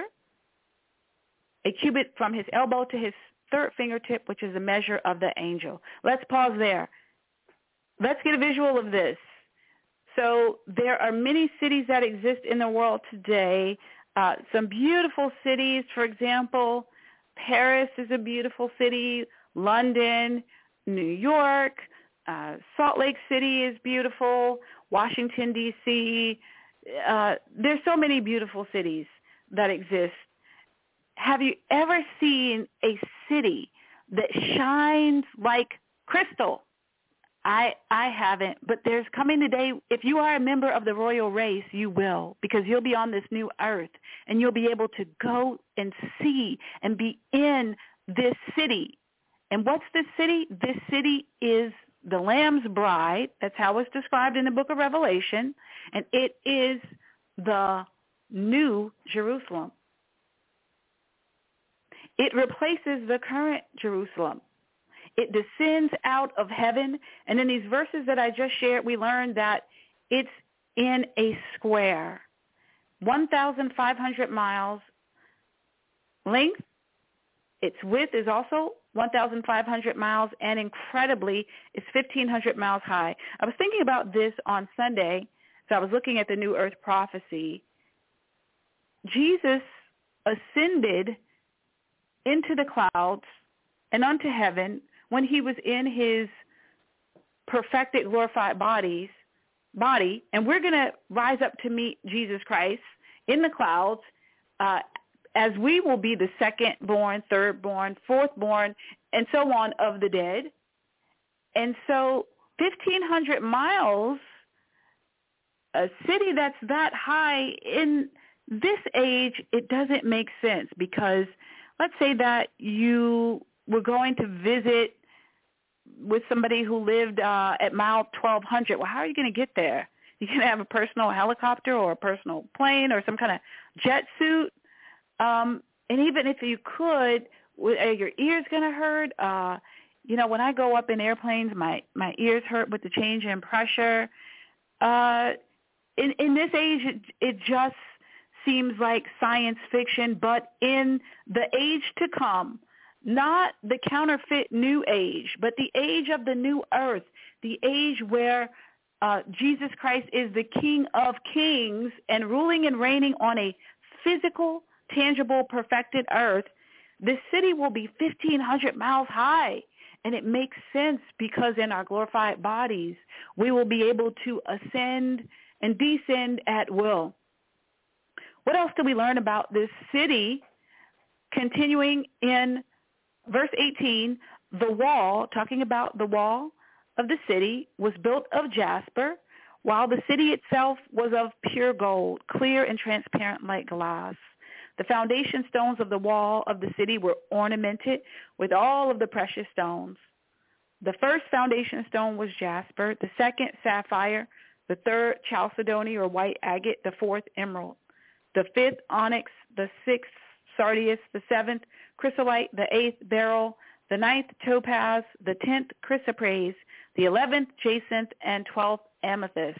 a cubit from his elbow to his third fingertip, which is the measure of the angel. Let's pause there. Let's get a visual of this. So there are many cities that exist in the world today. Some beautiful cities, for example, Paris is a beautiful city, London, New York, Salt Lake City is beautiful, Washington, D.C. There's so many beautiful cities that exist. Have you ever seen a city that shines like crystal? I haven't, but there's coming a day, if you are a member of the royal race, you will, because you'll be on this new earth, and you'll be able to go and see and be in this city. And what's this city? This city is the Lamb's bride. That's how it's described in the book of Revelation, and it is the New Jerusalem. It replaces the current Jerusalem. It descends out of heaven. And in these verses that I just shared, we learned that it's in a square, 1,500 miles length. Its width is also 1,500 miles, and incredibly, it's 1,500 miles high. I was thinking about this on Sunday, so I was looking at the New Earth prophecy. Jesus ascended into the clouds and unto heaven when he was in his perfected, glorified bodies body, and we're going to rise up to meet Jesus Christ in the clouds, as we will be the second-born, third-born, fourth-born, and so on of the dead. And so 1,500 miles, a city that's that high in this age, it doesn't make sense, because let's say that you were going to visit with somebody who lived at mile 1,200. Well, how are you going to get there? You're going to have a personal helicopter or a personal plane or some kind of jet suit. And even if you could, are your ears going to hurt? When I go up in airplanes, my ears hurt with the change in pressure. In this age, it just seems like science fiction, but in the age to come, not the counterfeit new age, but the age of the new earth, the age where Jesus Christ is the King of Kings and ruling and reigning on a physical, tangible, perfected earth. This city will be 1,500 miles high. And it makes sense, because in our glorified bodies, we will be able to ascend and descend at will. What else do we learn about this city? Continuing in verse 18, the wall, talking about the wall of the city, was built of jasper, while the city itself was of pure gold, clear and transparent like glass. The foundation stones of the wall of the city were ornamented with all of the precious stones. The first foundation stone was jasper, the second sapphire, the third chalcedony or white agate, the fourth emerald, the fifth onyx, the sixth sardius, the seventh chrysolite, the eighth beryl, the ninth topaz, the 10th chrysoprase, the 11th jacinth, and 12th amethyst.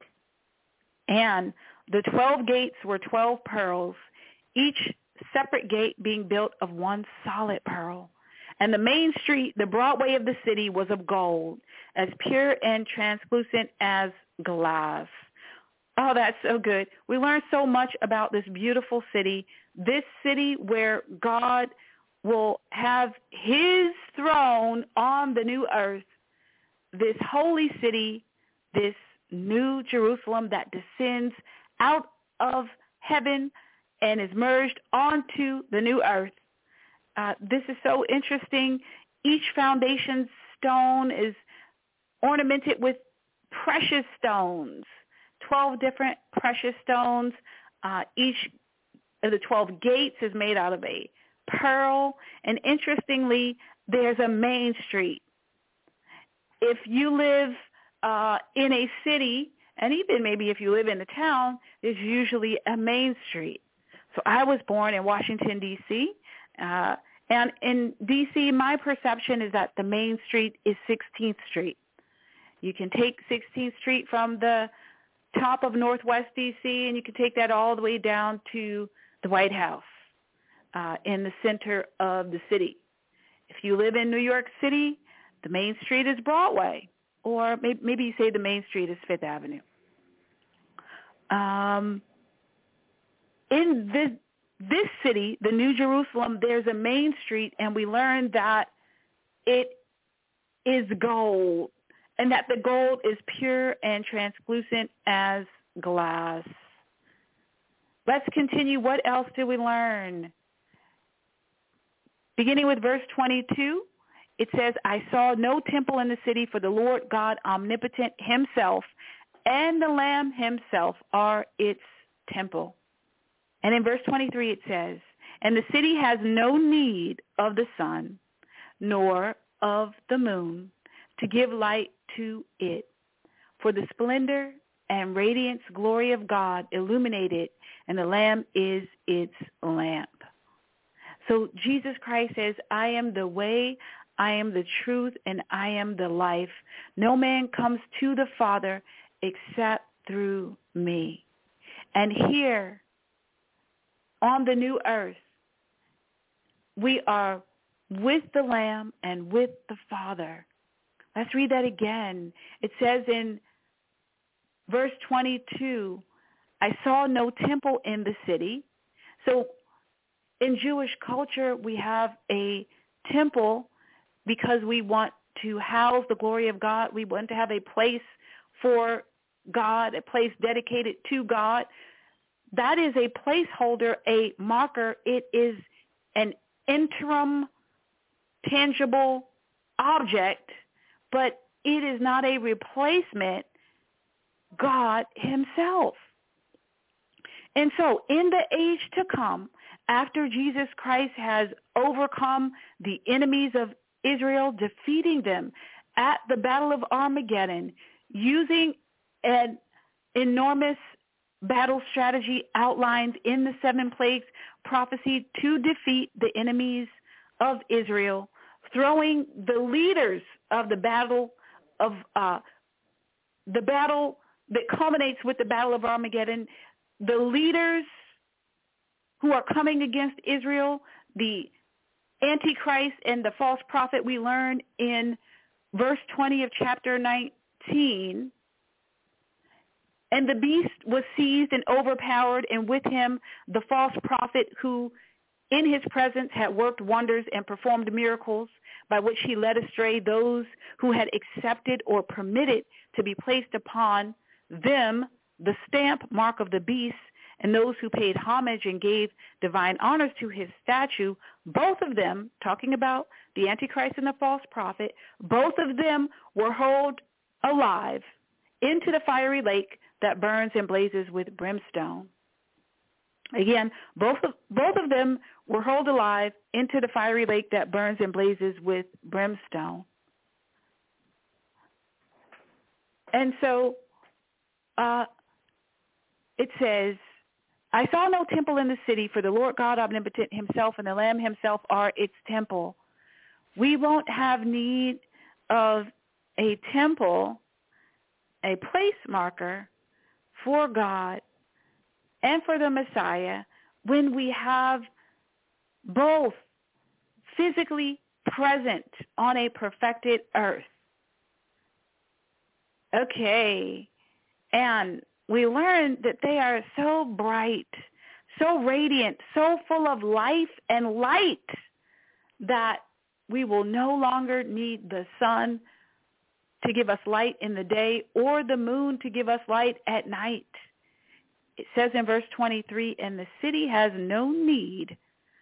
And the 12 gates were 12 pearls, each separate gate being built of one solid pearl. And the main street, the Broadway of the city, was of gold, as pure and translucent as glass. Oh, that's so good. We learned so much about this beautiful city, this city where God will have his throne on the new earth, this holy city, this new Jerusalem that descends out of heaven and is merged onto the new earth. This is so interesting. Each foundation stone is ornamented with precious stones, 12 different precious stones. Each of the 12 gates is made out of a pearl. And interestingly, there's a main street. If you live in a city, and even maybe if you live in a town, there's usually a main street. So I was born in Washington, D.C., and in D.C., my perception is that the main street is 16th Street. You can take 16th Street from the top of Northwest D.C., and you can take that all the way down to the White House in the center of the city. If you live in New York City, the main street is Broadway, or maybe you say the main street is Fifth Avenue. In this city, the New Jerusalem, there's a main street, and we learned that it is gold, and that the gold is pure and translucent as glass. Let's continue. What else did we learn? Beginning with verse 22, it says, I saw no temple in the city, for the Lord God omnipotent himself and the Lamb himself are its temple. And in verse 23 it says, and the city has no need of the sun, nor of the moon, to give light to it. For the splendor and radiance glory of God illuminate it, and the Lamb is its lamp. So Jesus Christ says, I am the way, I am the truth, and I am the life. No man comes to the Father except through me. And here, on the new earth, we are with the Lamb and with the Father. Let's read that again. It says in verse 22, I saw no temple in the city. So in Jewish culture, we have a temple because we want to house the glory of God. We want to have a place for God, a place dedicated to God. That is a placeholder, a marker. It is an interim, tangible object, but it is not a replacement. God himself. And so in the age to come, after Jesus Christ has overcome the enemies of Israel, defeating them at the Battle of Armageddon, using an enormous battle strategy outlined in the 7 plagues prophecy to defeat the enemies of Israel, throwing the leaders of the battle that culminates with the Battle of Armageddon, the leaders who are coming against Israel, the Antichrist and the false prophet we learn in verse 20 of chapter 19. And the beast was seized and overpowered, and with him the false prophet who in his presence had worked wonders and performed miracles by which he led astray those who had accepted or permitted to be placed upon them the stamp mark of the beast, and those who paid homage and gave divine honors to his statue. Both of them, talking about the Antichrist and the false prophet, both of them were hurled alive into the fiery lake that burns and blazes with brimstone. Again, both of them were hurled alive into the fiery lake that burns and blazes with brimstone. And so it says, I saw no temple in the city, for the Lord God omnipotent himself and the Lamb himself are its temple. We won't have need of a temple, a place marker for God and for the Messiah when we have both physically present on a perfected earth. Okay, and we learn that they are so bright, so radiant, so full of life and light that we will no longer need the sun to give us light in the day or the moon to give us light at night. It says in verse 23, and the city has no need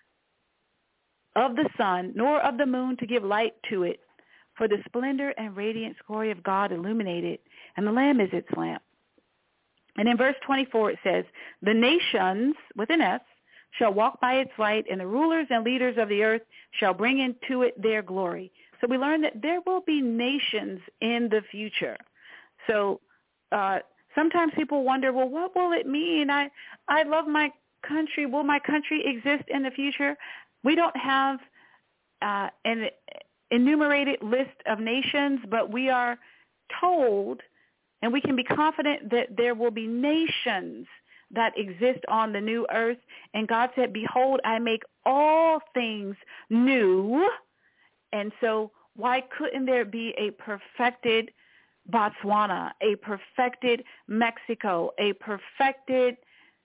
of the sun nor of the moon to give light to it, for the splendor and radiance glory of God illuminate it, and the Lamb is its lamp. And in verse 24 it says, the nations, with an S, shall walk by its light, and the rulers and leaders of the earth shall bring into it their glory. So we learn that there will be nations in the future. So sometimes people wonder, well, what will it mean? I love my country. Will my country exist in the future? We don't have an enumerated list of nations, but we are told, and we can be confident that there will be nations that exist on the new earth. And God said, behold, I make all things new. And so why couldn't there be a perfected Botswana, a perfected Mexico, a perfected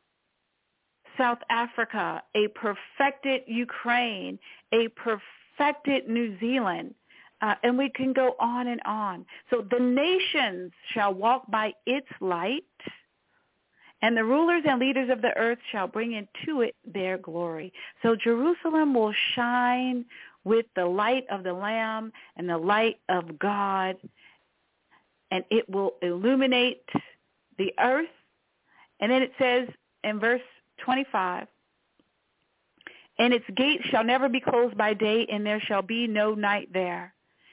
South Africa, a perfected Ukraine, a perfected New Zealand? And we can go on and on. So the nations shall walk by its light, and the rulers and leaders of the earth shall bring into it their glory. So Jerusalem will shine with the light of the Lamb and the light of God, and it will illuminate the earth. And then it says in verse 25, and its gates shall never be closed by day, and there shall be no night there.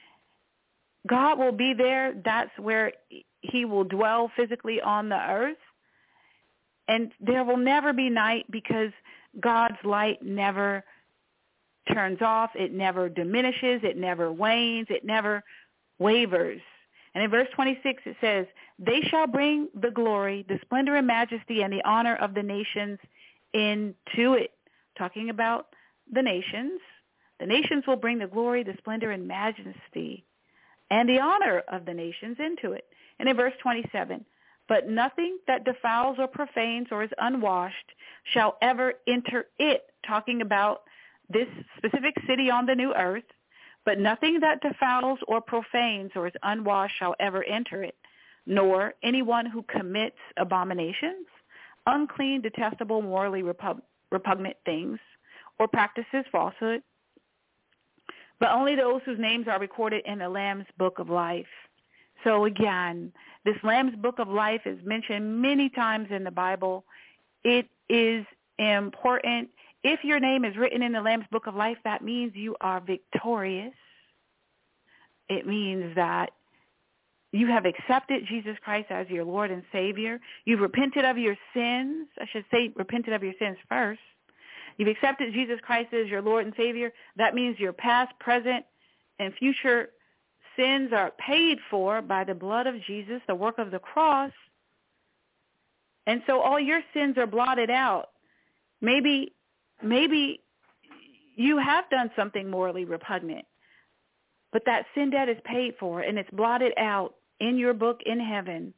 God will be there. That's where he will dwell physically on the earth. And there will never be night because God's light never turns off. It never diminishes. It never wanes. It never wavers. And in verse 26 it says, they shall bring the glory, the splendor and majesty and the honor of the nations into it. Talking about the nations. The nations will bring the glory, the splendor and majesty and the honor of the nations into it. And in verse 27, but nothing that defiles or profanes or is unwashed shall ever enter it, talking about this specific city on the new earth, but nothing that defiles or profanes or is unwashed shall ever enter it. nor anyone who commits abominations, unclean, detestable, morally repugnant things, or practices falsehood, but only those whose names are recorded in the Lamb's Book of Life. So again, this Lamb's Book of Life is mentioned many times in the Bible. It is important. If your name is written in the Lamb's Book of Life, that means you are victorious. It means that you have accepted Jesus Christ as your Lord and Savior. You've repented of your sins. I should say repented of your sins first. You've accepted Jesus Christ as your Lord and Savior. That means your past, present, and future sins are paid for by the blood of Jesus, the work of the cross. And so all your sins are blotted out. Maybe you have done something morally repugnant, but that sin debt is paid for, and it's blotted out in your book in heaven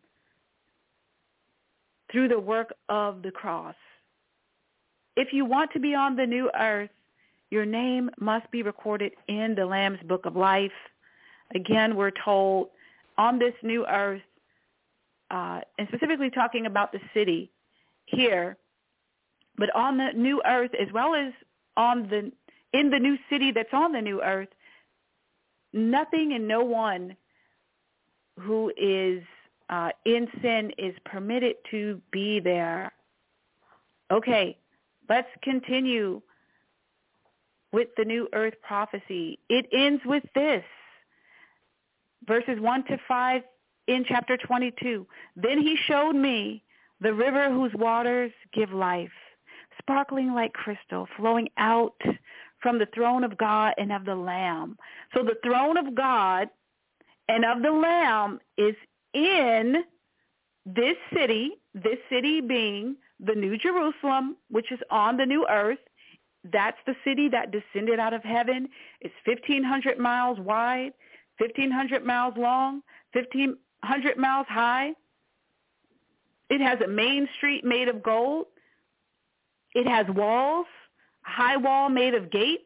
through the work of the cross. If you want to be on the new earth, your name must be recorded in the Lamb's Book of Life. Again, we're told on this new earth, and specifically talking about the city here, but on the new earth as well as in the new city that's on the new earth, nothing and no one who is in sin is permitted to be there. Okay, let's continue with the new earth prophecy. It ends with this, verses 1 to 5 in chapter 22. Then he showed me the river whose waters give life, sparkling like crystal, flowing out from the throne of God and of the Lamb. So the throne of God and of the Lamb is in this city being the New Jerusalem, which is on the new earth. That's the city that descended out of heaven. It's 1,500 miles wide, 1,500 miles long, 1,500 miles high. It has a main street made of gold. It has walls, a high wall made of gates.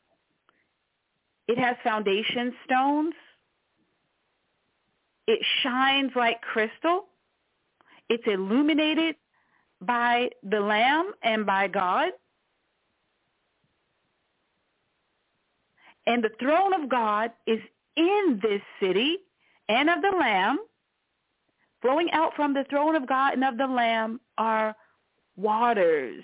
It has foundation stones. It shines like crystal. It's illuminated by the Lamb and by God. And the throne of God is in this city and of the Lamb. Flowing out from the throne of God and of the Lamb are waters.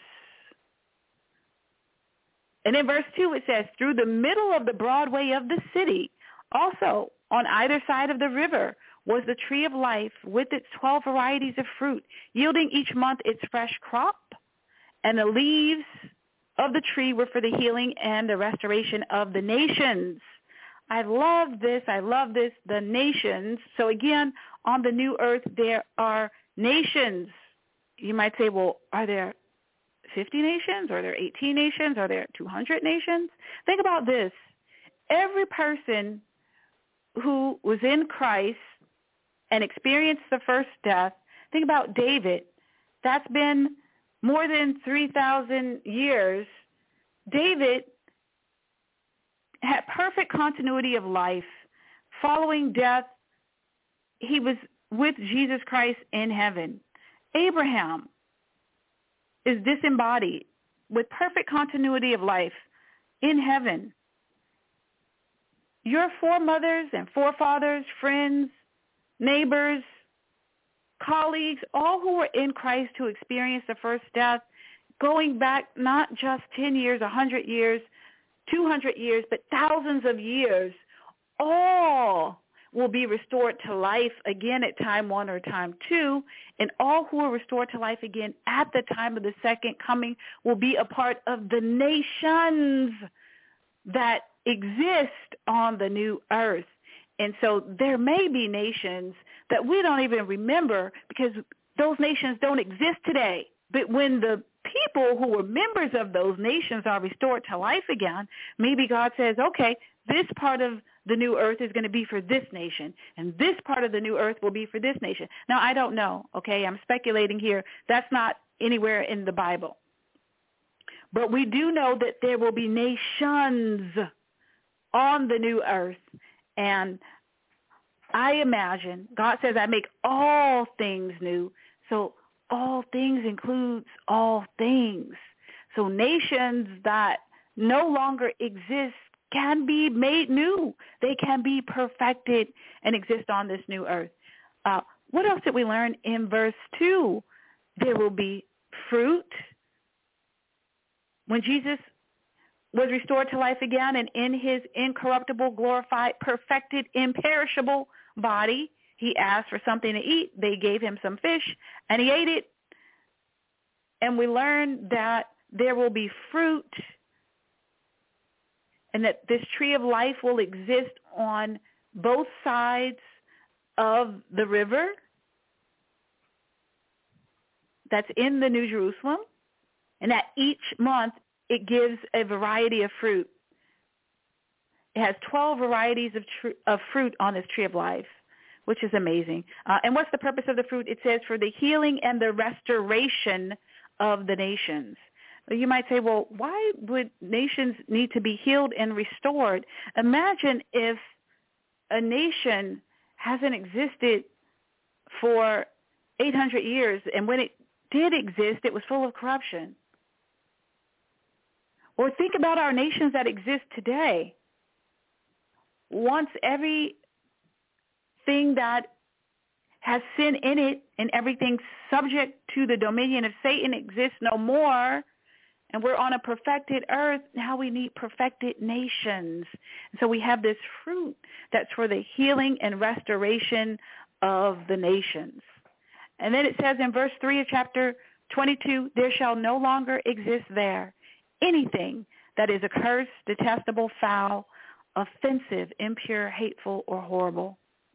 And in verse 2 it says, through the middle of the broad way of the city, also on either side of the river, was the tree of life with its 12 varieties of fruit, yielding each month its fresh crop. And the leaves of the tree were for the healing and the restoration of the nations. I love this. The nations. So again, on the new earth, there are nations. You might say, well, are there 50 nations? Are there 18 nations? Are there 200 nations? Think about this. Every person who was in Christ and experienced the first death, think about David. That's been more than 3,000 years. David had perfect continuity of life. Following death, he was with Jesus Christ in heaven. Abraham is disembodied with perfect continuity of life in heaven. Your foremothers and forefathers, friends, neighbors, colleagues, all who were in Christ who experienced the first death, going back not just 10 years, 100 years, 200 years, but thousands of years, all will be restored to life again at time 1 or time 2, and all who are restored to life again at the time of the second coming will be a part of the nations that exist on the new earth. And so there may be nations that we don't even remember because those nations don't exist today. But when the people who were members of those nations are restored to life again, maybe God says, okay, this part of the new earth is going to be for this nation, and this part of the new earth will be for this nation. Now, I don't know, okay? I'm speculating here. That's not anywhere in the Bible. But we do know that there will be nations on the new earth. And I imagine, God says, I make all things new. So all things includes all things. So nations that no longer exist can be made new. They can be perfected and exist on this new earth. What else did we learn in verse 2? There will be fruit. When Jesus was restored to life again, and in his incorruptible, glorified, perfected, imperishable body, he asked for something to eat. They gave him some fish, and he ate it. And we learned that there will be fruit, and that this tree of life will exist on both sides of the river that's in the New Jerusalem, and that each month it gives a variety of fruit. It has 12 varieties of fruit on this tree of life, which is amazing. And what's the purpose of the fruit? It says for the healing and the restoration of the nations. You might say, well, why would nations need to be healed and restored? Imagine if a nation hasn't existed for 800 years, and when it did exist, it was full of corruption. Or think about our nations that exist today. Once everything that has sin in it and everything subject to the dominion of Satan exists no more, and we're on a perfected earth, now we need perfected nations. And so we have this fruit that's for the healing and restoration of the nations. And then it says in verse 3 of chapter 22, there shall no longer exist there anything that is accursed, detestable, foul, offensive, impure, hateful, or horrible.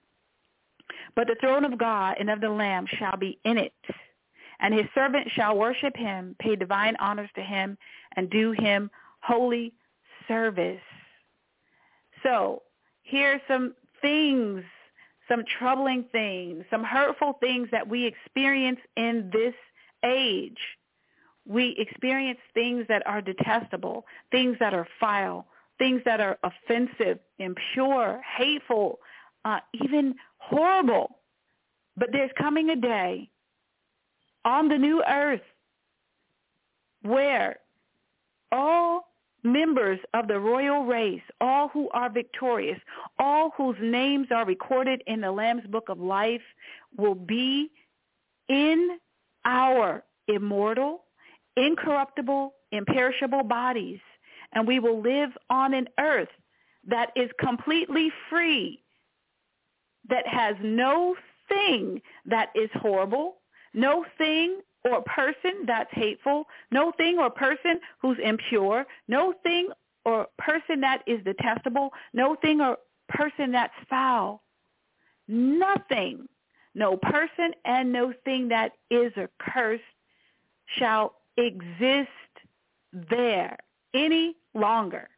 But the throne of God and of the Lamb shall be in it, and his servant shall worship him, pay divine honors to him, and do him holy service. So here's some things, some troubling things, some hurtful things that we experience in this age. We experience things that are detestable, things that are foul, things that are offensive, impure, hateful, even horrible. But there's coming a day on the new earth where all members of the royal race, all who are victorious, all whose names are recorded in the Lamb's Book of Life, will be in our immortal, incorruptible, imperishable bodies, and we will live on an earth that is completely free, that has no thing that is horrible, no thing or person that's hateful, no thing or person who's impure, no thing or person that is detestable, no thing or person that's foul. Nothing, no person and no thing that is accursed shall exist there any longer.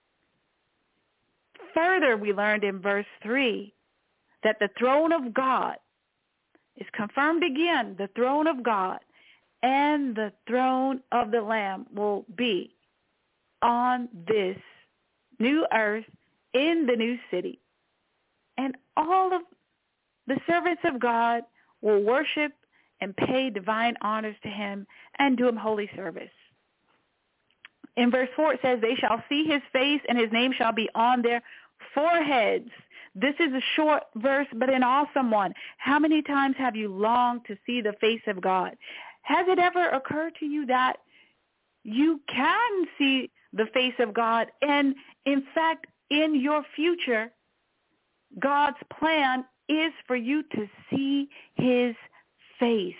Further, we learned in verse 3 that the throne of God is confirmed again. The throne of God and the throne of the Lamb will be on this new earth in the new city. And all of the servants of God will worship and pay divine honors to him and do him holy service. In verse 4 it says, they shall see his face and his name shall be on their foreheads. This is a short verse, but an awesome one. How many times have you longed to see the face of God? Has it ever occurred to you that you can see the face of God? And in fact, in your future, God's plan is for you to see his face.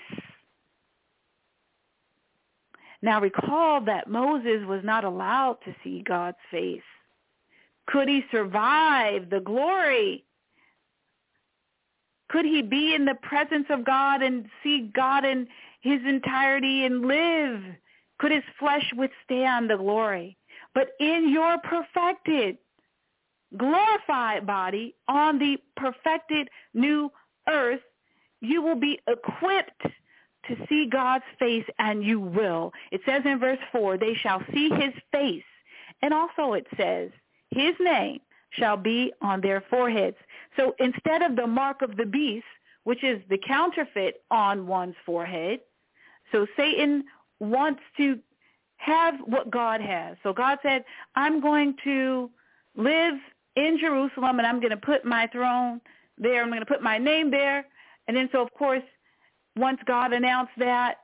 Now recall that Moses was not allowed to see God's face. Could he survive the glory? Could he be in the presence of God and see God in his entirety and live? Could his flesh withstand the glory? But in your perfected, glorified body on the perfected new earth, you will be equipped to see God's face, and you will. It says in verse 4, they shall see his face. And also it says, his name shall be on their foreheads. So instead of the mark of the beast, which is the counterfeit on one's forehead, so Satan wants to have what God has. So God said, I'm going to live in Jerusalem, and I'm going to put my throne there. I'm going to put my name there. And then so, of course, once God announced that,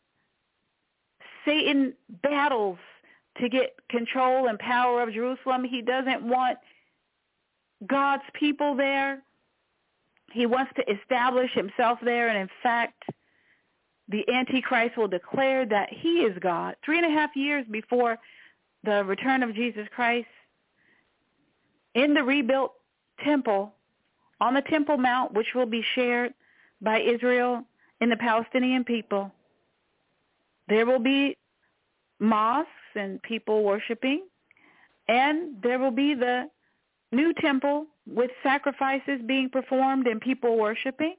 Satan battles to get control and power of Jerusalem. He doesn't want God's people there. He wants to establish himself there. And in fact, the Antichrist will declare that he is God 3.5 years before the return of Jesus Christ. In the rebuilt temple, on the Temple Mount, which will be shared by Israel and the Palestinian people, there will be mosques and people worshiping, and there will be the new temple with sacrifices being performed and people worshiping.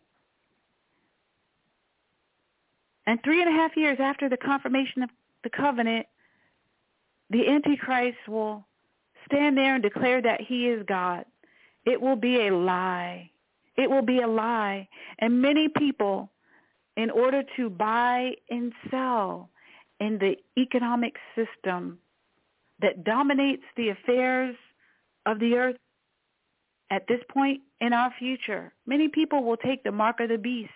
And 3.5 years after the confirmation of the covenant, the Antichrist will stand there and declare that he is God. It will be a lie. It will be a lie. And many people, in order to buy and sell in the economic system that dominates the affairs of the earth at this point in our future, many people will take the mark of the beast.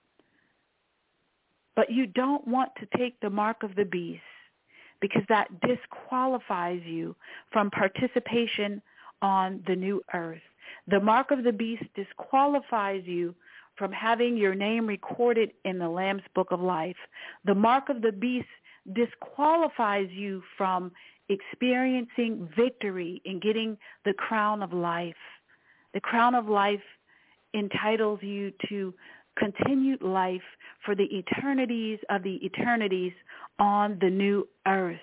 But you don't want to take the mark of the beast, because that disqualifies you from participation on the new earth. The mark of the beast disqualifies you from having your name recorded in the Lamb's Book of Life. The mark of the beast disqualifies you from experiencing victory and getting the crown of life. The crown of life entitles you to continued life for the eternities of the eternities on the new earth.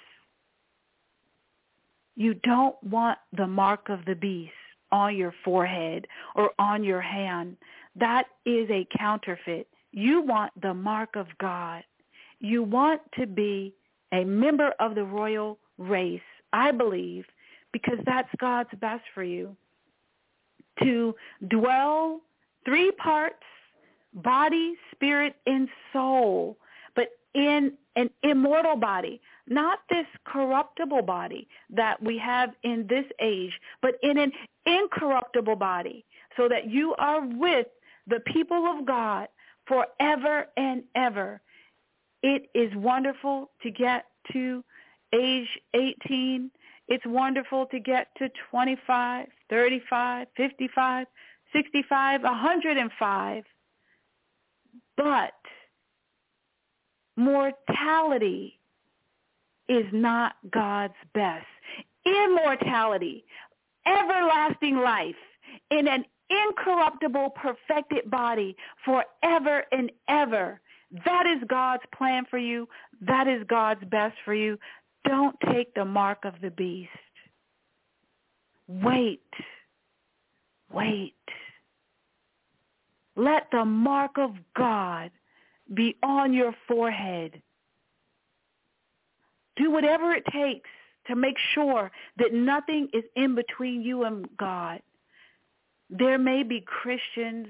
You don't want the mark of the beast on your forehead or on your hand. That is a counterfeit. You want the mark of God. You want to be a member of the royal race, I believe, because that's God's best for you. To dwell 3 parts, body, spirit, and soul, but in an immortal body, not this corruptible body that we have in this age, but in an incorruptible body, so that you are with the people of God forever and ever. It is wonderful to get to age 18. It's wonderful to get to 25, 35, 55, 65, 105. But mortality is not God's best. Immortality, everlasting life in an incorruptible, perfected body forever and ever. That is God's plan for you. That is God's best for you. Don't take the mark of the beast. Wait. Let the mark of God be on your forehead. Do whatever it takes to make sure that nothing is in between you and God. There may be Christians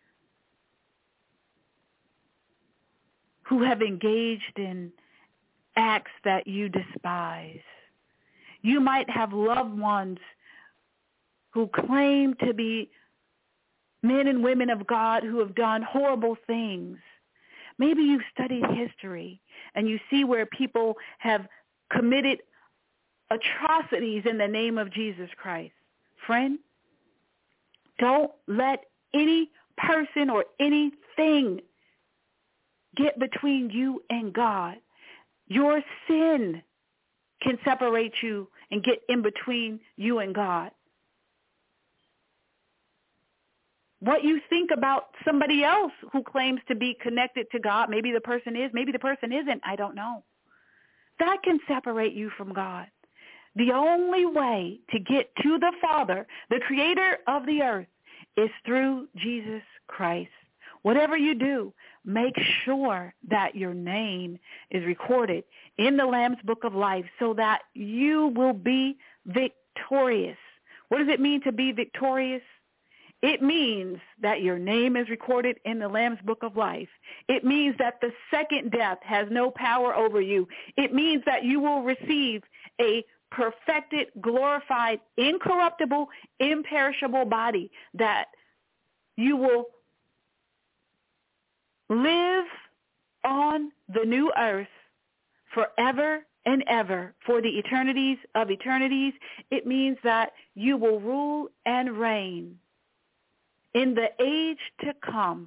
who have engaged in acts that you despise. You might have loved ones who claim to be men and women of God who have done horrible things. Maybe you've studied history and you see where people have committed atrocities in the name of Jesus Christ. Friend, don't let any person or anything get between you and God. Your sin can separate you and get in between you and God. What you think about somebody else who claims to be connected to God, maybe the person is, maybe the person isn't, I don't know. That can separate you from God. The only way to get to the Father, the creator of the earth, is through Jesus Christ. Whatever you do, make sure that your name is recorded in the Lamb's Book of Life so that you will be victorious. What does it mean to be victorious? It means that your name is recorded in the Lamb's Book of Life. It means that the second death has no power over you. It means that you will receive a perfected, glorified, incorruptible, imperishable body, that you will live on the new earth forever and ever, for the eternities of eternities. It means that you will rule and reign in the age to come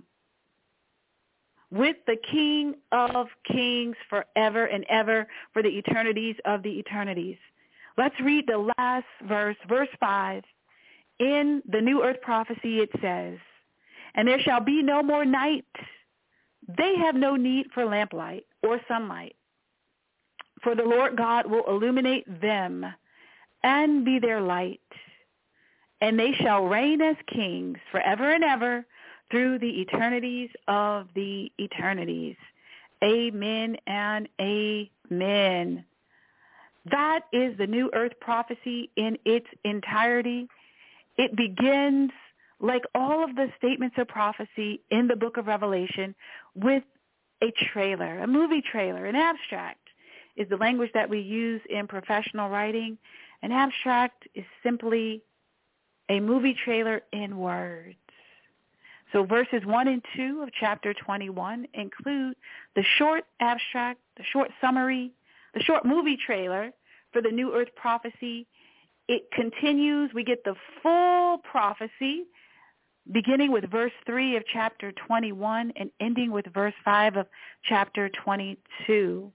with the King of Kings forever and ever, for the eternities of the eternities. Let's read the last verse, verse 5. In the New Earth prophecy it says, "And there shall be no more night. They have no need for lamplight or sunlight, for the Lord God will illuminate them and be their light. And they shall reign as kings forever and ever through the eternities of the eternities." Amen and amen. That is the New Earth prophecy in its entirety. It begins, like all of the statements of prophecy in the book of Revelation, with a trailer, a movie trailer. An abstract is the language that we use in professional writing. An abstract is simply a movie trailer in words. So verses 1 and 2 of chapter 21 include the short abstract, the short summary, the short movie trailer for the New Earth prophecy. It continues. We get the full prophecy, beginning with verse 3 of chapter 21 and ending with verse 5 of chapter 22.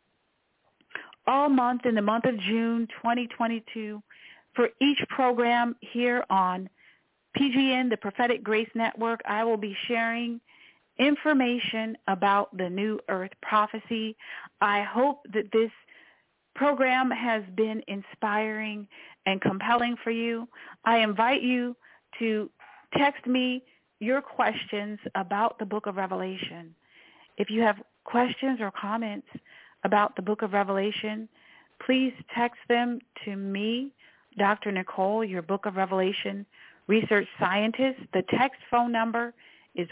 All month in the month of June 2022, for each program here on PGN, the Prophetic Grace Network, I will be sharing information about the New Earth prophecy. I hope that this program has been inspiring and compelling for you. I invite you to text me your questions about the book of Revelation. If you have questions or comments about the book of Revelation, please text them to me, Dr. Nicole, your Book of Revelation research scientist. The text phone number is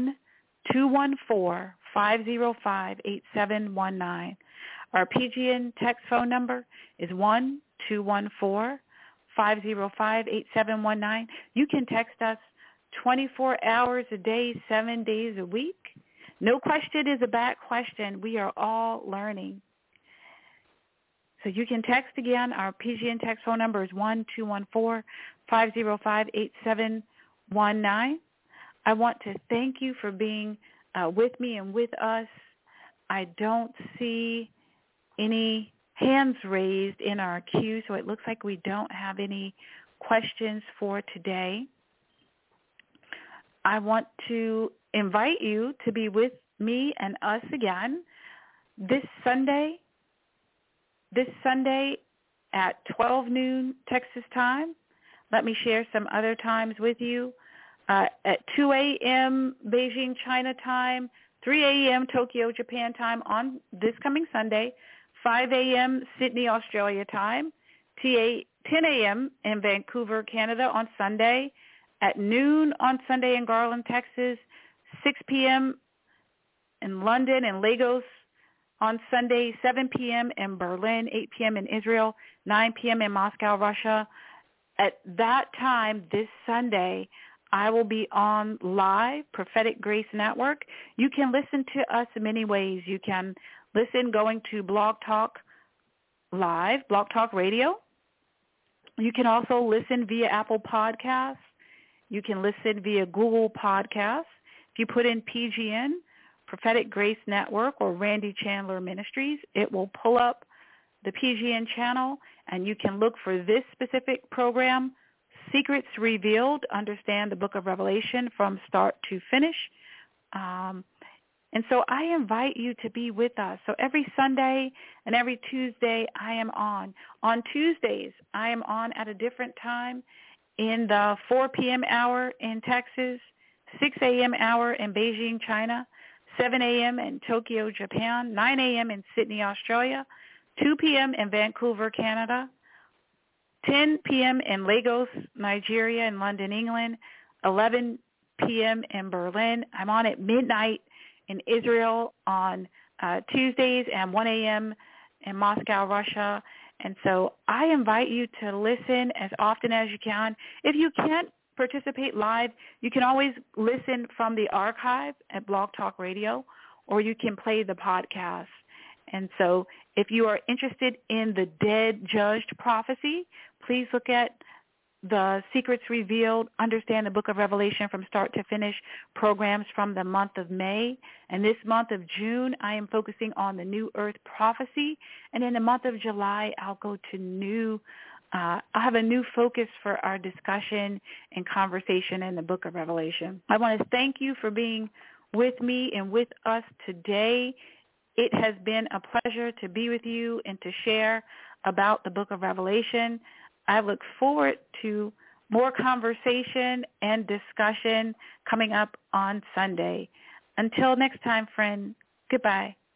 1-214-505-8719. Our PGN text phone number is 1-214-505-8719. You can text us 24 hours a day, 7 days a week. No question is a bad question. We are all learning. So you can text again. Our PGN text phone number is 1-214-505-8719. I want to thank you for being with me and with us. I don't see any hands raised in our queue, so it looks like we don't have any questions for today. I want to invite you to be with me and us again this Sunday at 12 noon Texas time. Let me share some other times with you. At 2 a.m. Beijing, China time, 3 a.m. Tokyo, Japan time on this coming Sunday, 5 a.m. Sydney, Australia time, 10 a.m. in Vancouver, Canada on Sunday, at noon on Sunday in Garland, Texas, 6 p.m. in London and Lagos on Sunday, 7 p.m. in Berlin, 8 p.m. in Israel, 9 p.m. in Moscow, Russia. At that time, this Sunday, I will be on live, Prophetic Grace Network. You can listen to us in many ways. You can listen going to Blog Talk Live, Blog Talk Radio. You can also listen via Apple Podcasts. You can listen via Google Podcasts. If you put in PGN, Prophetic Grace Network, or Randy Chandler Ministries, it will pull up the PGN channel, and you can look for this specific program, Secrets Revealed, Understand the Book of Revelation from Start to Finish. And so I invite you to be with us. So every Sunday and every Tuesday I am on. On Tuesdays, I am on at a different time in the 4 p.m. hour in Texas, 6 a.m. hour in Beijing, China, 7 a.m. in Tokyo, Japan, 9 a.m. in Sydney, Australia, 2 p.m. in Vancouver, Canada, 10 p.m. in Lagos, Nigeria, and London, England, 11 p.m. in Berlin. I'm on at midnight in Israel on Tuesdays and 1 a.m. in Moscow, Russia. And so I invite you to listen as often as you can. If you can't participate live, you can always listen from the archive at Blog Talk Radio, or you can play the podcast. And so if you are interested in the Dead Judged Prophecy, please look at the Secrets Revealed, Understand the Book of Revelation from Start to Finish programs from the month of May. And this month of June, I am focusing on the New Earth Prophecy. And in the month of July, I'll go to I'll have a new focus for our discussion and conversation in the Book of Revelation. I want to thank you for being with me and with us today. It has been a pleasure to be with you and to share about the Book of Revelation. I look forward to more conversation and discussion coming up on Sunday. Until next time, friend, goodbye.